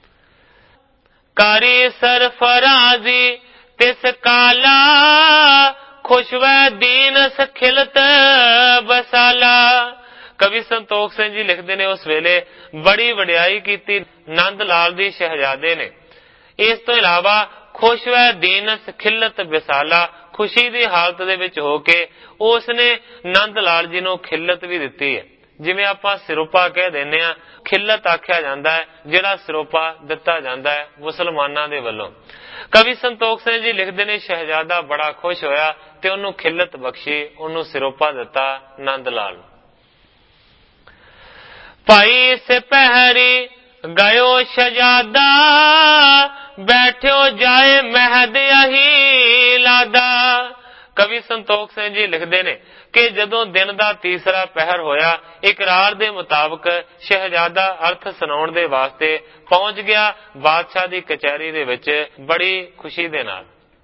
ਕਰੀ ਸਰਫਰਾਜ਼ੀ ਤਿਸ ਕਾਲਾ, ਖੁਸ਼ਵੈ ਦੀਨ ਸਖਿਲਤ ਬਸਾਲਾ। ਕਵੀ ਸੰਤੋਖ ਸਿੰਘ ਜੀ ਲਿਖਦੇ ਨੇ ਉਸ ਵੇਲੇ ਬੜੀ ਵਡਿਆਈ ਕੀਤੀ ਨੰਦ ਲਾਲ ਦੀ ਸ਼ਹਿਜ਼ਾਦੇ ਨੇ। ਇਸ ਤੋਂ ਇਲਾਵਾ ਖੁਸ਼ਵੈ ਦੀਨ ਸਖਿਲਤ ਬਸਾਲਾ, ਖੁਸ਼ੀ ਦੀ ਹਾਲਤ ਦੇ ਵਿੱਚ ਹੋ ਕੇ ਉਸ ਨੇ ਨੰਦ ਲਾਲ ਜੀ ਨੂੰ ਖਿਲਤ ਵੀ ਦਿੱਤੀ ਹੈ। ਜਿਵੇਂ ਆਪਾਂ ਸਿਰੋਪਾ ਕਹਿ ਦਿੰਦੇ ਆ, ਖਿਲਤ ਆਖਿਆ ਜਾਂਦਾ ਹੈ ਜਿਹੜਾ ਸਿਰੋਪਾ ਦਿੱਤਾ ਜਾਂਦਾ ਹੈ ਮੁਸਲਮਾਨਾਂ ਦੇ ਵੱਲੋਂ। ਕਵੀ ਸੰਤੋਖ ਸਿੰਘ ਜੀ ਲਿਖਦੇ ਨੇ ਸ਼ਹਿਜ਼ਾਦਾ ਬੜਾ ਖੁਸ਼ ਹੋਇਆ ਤੇ ਉਹਨੂੰ ਖਿਲਤ ਬਖਸ਼ੀ, ਉਹਨੂੰ ਸਿਰੋਪਾ ਦਿੱਤਾ ਨੰਦ ਲਾਲ। ਭਾਈ ਸਿਪਹਿਰੀ ਗਇਓ ਸ਼ਹਿਜ਼ਾਦਾ, ਬੈਠਿਓ ਜਾਏ ਮਹਿਦ ਅਹੀ ਲਾਦਾ। ਕਵੀ ਸੰਤੋਖ ਸਿੰਘ ਜੀ ਲਿਖਦੇ ਨੇ ਕਿ ਜਦੋਂ ਦਿਨ ਦਾ ਤੀਸਰਾ ਪਹਿਰ ਹੋਇਆ, ਇਕਰਾਰ ਦੇ ਮੁਤਾਬਕ ਸ਼ਹਿਜ਼ਾਦਾ ਅਰਥ ਸੁਣਾਉਣ ਦੇ ਵਾਸਤੇ ਪਹੁੰਚ ਗਿਆ ਬਾਦਸ਼ਾਹ ਦੀ ਕਚਹਿਰੀ ਦੇ ਵਿੱਚ ਬੜੀ ਖੁਸ਼ੀ ਦੇ ਨਾਲ।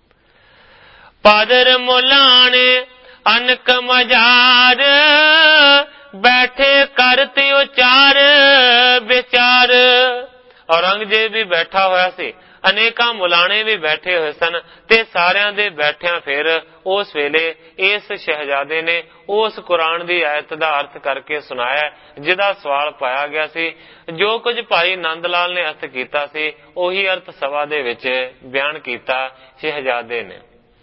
ਪਾਦਰ ਮੁਲਾਣੇ ਅਨਕ ਮਜ਼ਾਰ, ਬੈਠੇ ਕਰਤੇ ਉਚਾਰ ਵਿਚਾਰ। ਔਰੰਗਜ਼ੇਬ ਵੀ ਬੈਠਾ ਹੋਇਆ ਸੀ, ਅਨੇਕਾਂ ਮੁਲਾਣੇ ਵੀ ਬੈਠੇ ਹੋਏ ਸਨ ਤੇ ਸਾਰਿਆਂ ਦੇ ਬੈਠਿਆਂ ਫਿਰ ਉਸ ਵੇਲੇ ਇਸ ਸ਼ਹਿਜ਼ਾਦੇ ਨੇ ਉਸ ਕੁਰਾਨ ਦੀ ਆਇਤ ਦਾ ਅਰਥ ਕਰਕੇ ਸੁਣਾਇਆ ਜਿਹਦਾ ਸਵਾਲ ਪਾਇਆ ਗਿਆ ਸੀ। ਜੋ ਕੁਝ ਭਾਈ ਨੰਦ ਲਾਲ ਨੇ ਅਰਥ ਕੀਤਾ ਸੀ ਉਹੀ ਅਰਥ ਸਭਾ ਦੇ ਵਿੱਚ ਬਿਆਨ ਕੀਤਾ ਸ਼ਹਿਜ਼ਾਦੇ ਨੇ।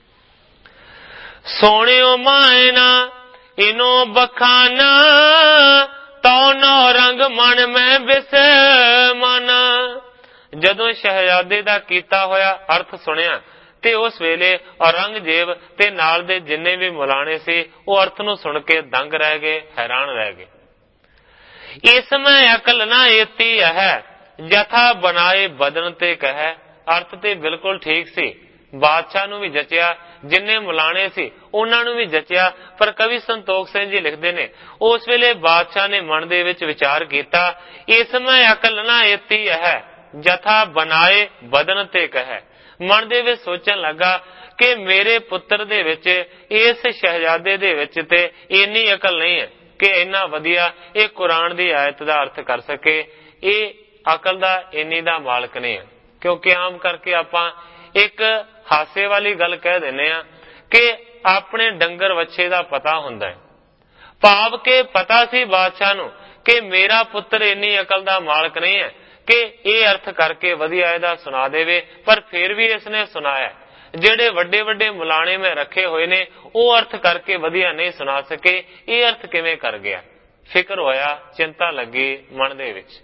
ਸੋਹਣਿਓ ਮਾਇਨਾ ਇਨੋ ਬਖਾਨਾ, ਤਉ ਨੋ ਰੰਗ ਮਨ ਮੈਂ ਬਿਸਮਾਨਾ। ਜਦੋਂ ਸ਼ਹਿਜ਼ਾਦੇ ਦਾ ਕੀਤਾ ਹੋਇਆ ਅਰਥ ਸੁਣਿਆ ਤੇ ਉਸ ਵੇਲੇ ਔਰੰਗਜ਼ੇਬ ਤੇ ਨਾਲ ਦੇ ਜਿੰਨੇ ਵੀ ਮੁਲਾਣੇ ਸੀ ਉਹ ਅਰਥ ਨੂੰ ਸੁਣ ਕੇ ਦੰਗ ਰਹਿ ਗਏ, ਹੈਰਾਨ ਰਹਿ ਗਏ। ਇਸ ਮੈਂ ਅਕਲ ਨਾ ਏਤੀ ਹੈ ਜਥਾ ਬਣਾਏ ਬਦਨ ਤੇ ਕਹਿ। ਅਰਥ ਤੇ ਬਿਲਕੁਲ ਠੀਕ ਸੀ, ਬਾਦਸ਼ਾਹ ਨੂੰ ਵੀ ਜਚਿਆ, ਜਿੰਨੇ ਮੁਲਾਣੇ ਸੀ ਉਹਨਾਂ ਨੂੰ ਵੀ ਜਚਿਆ। ਪਰ ਕਵੀ ਸੰਤੋਖ ਸਿੰਘ ਜੀ ਲਿਖਦੇ ਨੇ ਉਸ ਵੇਲੇ ਬਾਦਸ਼ਾਹ ਨੇ ਮਨ ਦੇ ਵਿੱਚ ਵਿਚਾਰ ਕੀਤਾ, ਇਸ ਮੈਂ ਅਕਲ ਨਾ ਏਤੀ ਹੈ ਜਥਾ ਬਣਾਏ ਬਦਨ ਤੇ ਕਹਿ। ਮਨ ਦੇ ਵਿੱਚ ਸੋਚਣ ਲੱਗਾ ਕਿ ਮੇਰੇ ਪੁੱਤਰ ਦੇ ਵਿੱਚ, ਇਸ ਸ਼ਹਿਜ਼ਾਦੇ ਦੇ ਵਿੱਚ ਤੇ ਇੰਨੀ ਅਕਲ ਨਹੀਂ ਹੈ ਕਿ ਇੰਨਾ ਵਧੀਆ ਇਹ ਕੁਰਾਨ ਦੀ ਆਇਤ ਦਾ ਅਰਥ ਕਰ ਸਕੇ। ਇਹ ਅਕਲ ਦਾ ਇੰਨੀ ਦਾ ਮਾਲਕ ਨਹੀਂ ਹੈ। ਕਿਉਂਕਿ ਆਮ ਕਰਕੇ ਆਪਾਂ ਇੱਕ ਹਾਸੇ ਵਾਲੀ ਗੱਲ ਕਹਿ ਦਿੰਦੇ ਆ ਕਿ ਆਪਣੇ ਡੰਗਰ ਵੱਛੇ ਦਾ ਪਤਾ ਹੁੰਦਾ ਹੈ। ਭਾਵ ਕਿ ਪਤਾ ਸੀ ਬਾਦਸ਼ਾਹ ਨੂੰ ਕਿ ਮੇਰਾ ਪੁੱਤਰ ਇੰਨੀ ਅਕਲ ਦਾ ਮਾਲਕ ਨਹੀਂ ਹੈ ਕਿ ਇਹ ਅਰਥ ਕਰਕੇ ਵਧੀਆ ਇਹਦਾ ਸੁਣਾ ਦੇਵੇ, ਪਰ ਫਿਰ ਵੀ ਇਸਨੇ ਸੁਣਾਇਆ। ਜਿਹੜੇ ਵੱਡੇ ਵੱਡੇ ਮੁਲਾਣੇ ਮੈਂ ਰੱਖੇ ਹੋਏ ਨੇ ਉਹ ਅਰਥ ਕਰਕੇ ਵਧੀਆ ਨਹੀਂ ਸੁਣਾ ਸਕੇ, ਇਹ ਅਰਥ ਕਿਵੇਂ ਕਰ ਗਿਆ? ਫਿਕਰ ਹੋਇਆ, ਚਿੰਤਾ ਲੱਗੀ ਮਨ ਦੇ ਵਿੱਚ।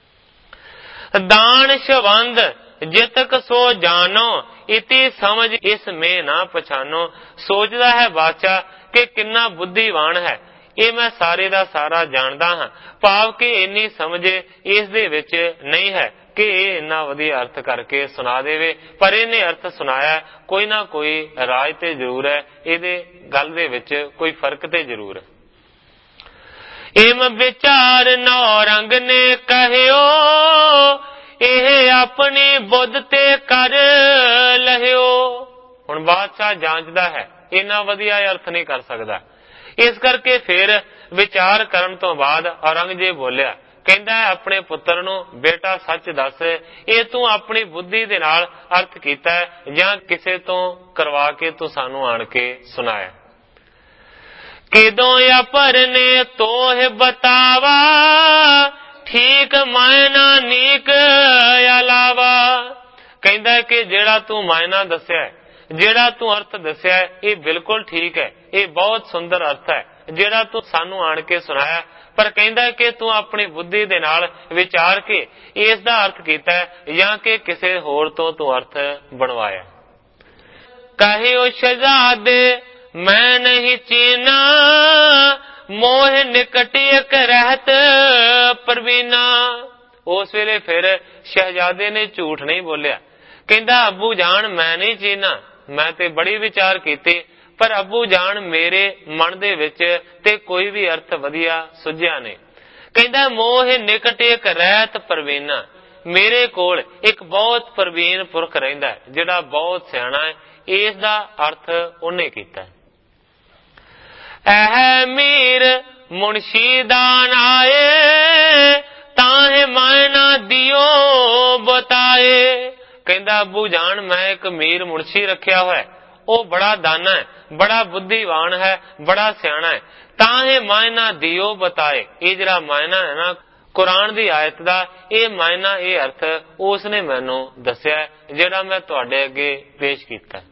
ਦਾਨ ਸ਼ਬੰਦ ਜਿਤਕ ਸੋ ਜਾਨੋ ਇਤੀ ਸਮਝ ਇਸ ਮੇ ਨਾ ਪਛਾਨੋ। ਸੋਚਦਾ ਹੈ ਬਾਦਸ਼ਾਹ ਕਿ ਕਿੰਨਾ ਬੁੱਧੀਵਾਨ ਹੈ, ਇਹ ਮੈਂ ਸਾਰੇ ਦਾ ਸਾਰਾ ਜਾਣਦਾ ਹਾਂ। ਭਾਵ ਕਿ ਇੰਨੀ ਸਮਝ ਇਸ ਦੇ ਵਿੱਚ ਨਹੀਂ ਹੈ ਕਿ ਇਹ ਇੰਨਾ ਵਧੀਆ ਅਰਥ ਕਰਕੇ ਸੁਣਾ ਦੇਵੇ, ਪਰ ਇਹਨੇ ਅਰਥ ਸੁਣਾਇਆ। ਕੋਈ ਨਾ ਕੋਈ ਰਾਜ ਤੇ ਜ਼ਰੂਰ ਹੈ, ਇਹਦੇ ਗੱਲ ਦੇ ਵਿੱਚ ਕੋਈ ਫਰਕ ਤੇ ਜ਼ਰੂਰ ਹੈ। ਇਮ ਵਿਚਾਰ ਨੌ ਰੰਗ ਨੇ ਕਹਿਓ ਇਹ ਆਪਣੀ ਬੁੱਧ ਤੇ ਕਰ ਲਹਿਓ। ਹੁਣ ਬਾਦਸ਼ਾਹ ਜਾਂਚਦਾ ਹੈ, ਇੰਨਾ ਵਧੀਆ ਅਰਥ ਨਹੀਂ ਕਰ ਸਕਦਾ। ਇਸ ਕਰਕੇ ਫਿਰ ਵਿਚਾਰ ਕਰਨ ਤੋਂ ਬਾਅਦ ਔਰੰਗਜ਼ੇਬ ਬੋਲਿਆ, ਕਹਿੰਦਾ ਆਪਣੇ ਪੁੱਤਰ ਨੂੰ, ਬੇਟਾ ਸੱਚ ਦੱਸ, ਇਹ ਤੂੰ ਆਪਣੀ ਬੁੱਧੀ ਦੇ ਨਾਲ ਅਰਥ ਕੀਤਾ ਹੈ ਜਾਂ ਕਿਸੇ ਤੋਂ ਕਰਵਾ ਕੇ ਤੂੰ ਸਾਨੂੰ ਆਣ ਕੇ ਸੁਣਾਇਆ? ਕਿਦੋਂ ਅਪਰ ਨੇ ਤੋਹ ਬਤਾਵਾ ਠੀਕ ਮਾਇਨਾ ਨੀਕ ਅਲਾਵਾ। ਕਹਿੰਦਾ ਕਿ ਜਿਹੜਾ ਤੂੰ ਮਾਇਨਾ ਦੱਸਿਆ, ਜਿਹੜਾ ਤੂੰ ਅਰਥ ਦੱਸਿਆ, ਇਹ ਬਿਲਕੁਲ ਠੀਕ ਹੈ, ਇਹ ਬਹੁਤ ਸੁੰਦਰ ਅਰਥ ਹੈ ਜਿਹੜਾ ਤੂੰ ਸਾਨੂੰ ਆਣ ਕੇ ਸੁਣਾਇਆ। ਪਰ ਕਹਿੰਦਾ ਕਿ ਤੂੰ ਆਪਣੀ ਬੁੱਧੀ ਦੇ ਨਾਲ ਵਿਚਾਰ ਕੇ ਇਸ ਦਾ ਅਰਥ ਕੀਤਾ ਜਾਂ ਕਿ ਕਿਸੇ ਹੋਰ ਤੋਂ ਤੂੰ ਅਰਥ ਬਣਵਾਇਆ। ਕਹਿਓ ਸ਼ਹਿਜ਼ਾਦੇ ਮੈਂ ਨਹੀਂ ਚੀਨਾ ਮੋਹ ਨਿਕਟ ਇਕ ਰਹਿਤ ਪ੍ਰਵੀਨਾ। ਉਸ ਵੇਲੇ ਫਿਰ ਸ਼ਹਿਜ਼ਾਦੇ ਨੇ ਝੂਠ ਨਹੀਂ ਬੋਲਿਆ। ਕਹਿੰਦਾ ਅੱਬੂ ਜਾਨ ਮੈਂ ਨਹੀਂ ਚੀਨਾ, ਮੈਂ ਤੇ ਬੜੀ ਵਿਚਾਰ ਕੀਤੀ, ਪਰ ਅੱਬੂ ਜਾਨ ਮੇਰੇ ਮਨ ਦੇ ਵਿੱਚ ਤੇ ਕੋਈ ਵੀ ਅਰਥ ਵਧੀਆ ਸੁਝਿਆ ਨਹੀਂ। ਕਹਿੰਦਾ ਮੋਹ ਨਿਕਟ ਇਕ ਰਹਿਤ ਪ੍ਰਵੀਨਾ, ਮੇਰੇ ਕੋਲ ਇੱਕ ਬਹੁਤ ਪ੍ਰਵੀਨ ਪੁਰਖ ਰਹਿੰਦਾ ਜਿਹੜਾ ਬਹੁਤ ਸਿਆਣਾ ਹੈ। ਇਸ ਦਾ ਅਰਥ ਉਹਨੇ ਕੀਤਾ। ਐ ਮੀਰ ਮੁਨਸ਼ੀ ਦਾਨ ਆਏ ਤਾਹੇ ਮਾਇਨਾ ਦਿਓ ਬਤਾਏ। ਕਹਿੰਦਾ ਅੱਬੂ ਜਾਨ ਮੈਂ ਇੱਕ ਮੀਰ ਮੁਨਸ਼ੀ ਰੱਖਿਆ ਹੋਇਆ, ਉਹ ਬੜਾ ਦਾਨਾ ਹੈ, ਬੜਾ ਬੁੱਧੀਵਾਨ ਹੈ, ਬੜਾ ਸਿਆਣਾ ਹੈ। ਤਾਹੇ ਮਾਇਨਾ ਦਿਓ ਬਤਾਏ, ਇਹ ਜਿਹੜਾ ਮਾਇਨਾ ਹੈ ਨਾ ਕੁਰਾਨ ਦੀ ਆਇਤ ਦਾ, ਇਹ ਮਾਇਨਾ, ਇਹ ਅਰਥ ਉਸਨੇ ਮੈਨੂੰ ਦੱਸਿਆ ਜਿਹੜਾ ਮੈਂ ਤੁਹਾਡੇ ਅੱਗੇ ਪੇਸ਼ ਕੀਤਾ।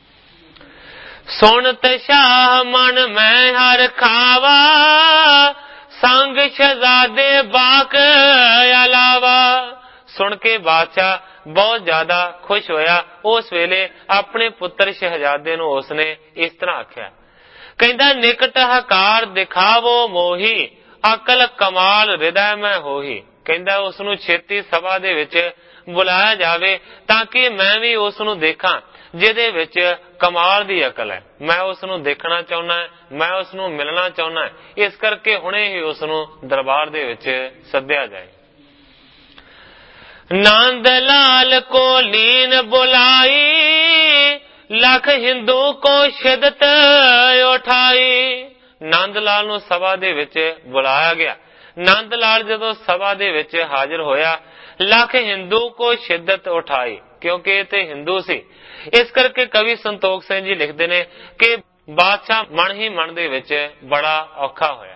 ਸੁਣਤ ਸ਼ਾਹ ਮਨ ਮੈਂ ਹਰ ਖਾਵਾ ਸੰਗ ਸ਼ਹਿਜ਼ਾਦੇ ਬਾਕ ਅਲਾਵਾ। ਸੁਣ ਕੇ ਬਾਦਸ਼ਾਹ ਬਹੁਤ ਜ਼ਿਆਦਾ ਖੁਸ਼ ਹੋਇਆ। ਉਸ ਵੇਲੇ ਆਪਣੇ ਪੁੱਤਰ ਸ਼ਹਿਜ਼ਾਦੇ ਨੂੰ ਉਸਨੇ ਇਸ ਤਰ੍ਹਾਂ ਆਖਿਆ, ਕਹਿੰਦਾ ਨਿਕਟ ਹਕਾਰ ਦਿਖਾਵੋ ਮੋਹੀ ਅਕਲ ਕਮਾਲ ਹਿਰਦੈ ਮੈਂ ਹੋਹੀ। ਕਹਿੰਦਾ ਉਸ ਨੂੰ ਛੇਤੀ ਸਭਾ ਦੇ ਵਿੱਚ ਬੁਲਾਇਆ ਜਾਵੇ ਤਾਂ ਕਿ ਮੈਂ ਵੀ ਉਸ ਨੂੰ ਦੇਖਾਂ ਜਿਹਦੇ ਵਿੱਚ ਕਮਾਲ ਦੀ ਅਕਲ ਹੈ। ਮੈਂ ਉਸ ਨੂੰ ਦੇਖਣਾ ਚਾਹੁੰਦਾ, ਮੈਂ ਉਸ ਨੂੰ ਮਿਲਣਾ ਚਾਹੁੰਦਾ। ਇਸ ਕਰਕੇ ਹੁਣੇ ਹੀ ਉਸ ਨੂੰ ਦਰਬਾਰ ਦੇ ਵਿੱਚ ਸੱਦਿਆ ਜਾਏ। ਨੰਦ ਲਾਲ ਕੋ ਲੀਨ ਬੁਲਾਈ ਲੱਖ ਹਿੰਦੂ ਕੋ ਸ਼ਿਦਤ ਉਠਾਈ। ਨੰਦ ਲਾਲ ਨੂੰ ਸਭਾ ਦੇ ਵਿੱਚ ਬੁਲਾਇਆ ਗਿਆ। ਨੰਦ ਲਾਲ ਜਦੋਂ ਸਭਾ ਦੇ ਵਿੱਚ ਹਾਜ਼ਰ ਹੋਇਆ, ਲੱਖ ਹਿੰਦੂ ਕੋ ਸ਼ਿੱਦਤ ਉਠਾਈ, ਕਿਉਂਕਿ ਇਹ ਤੇ ਹਿੰਦੂ ਸੀ। ਇਸ ਕਰਕੇ ਕਵੀ ਸੰਤੋਖ ਸਿੰਘ ਜੀ ਲਿਖਦੇ ਨੇ ਕਿ ਬਾਦਸ਼ਾਹ ਮਨ ਹੀ ਮਨ ਦੇ ਵਿੱਚ ਬੜਾ ਔਖਾ ਹੋਇਆ।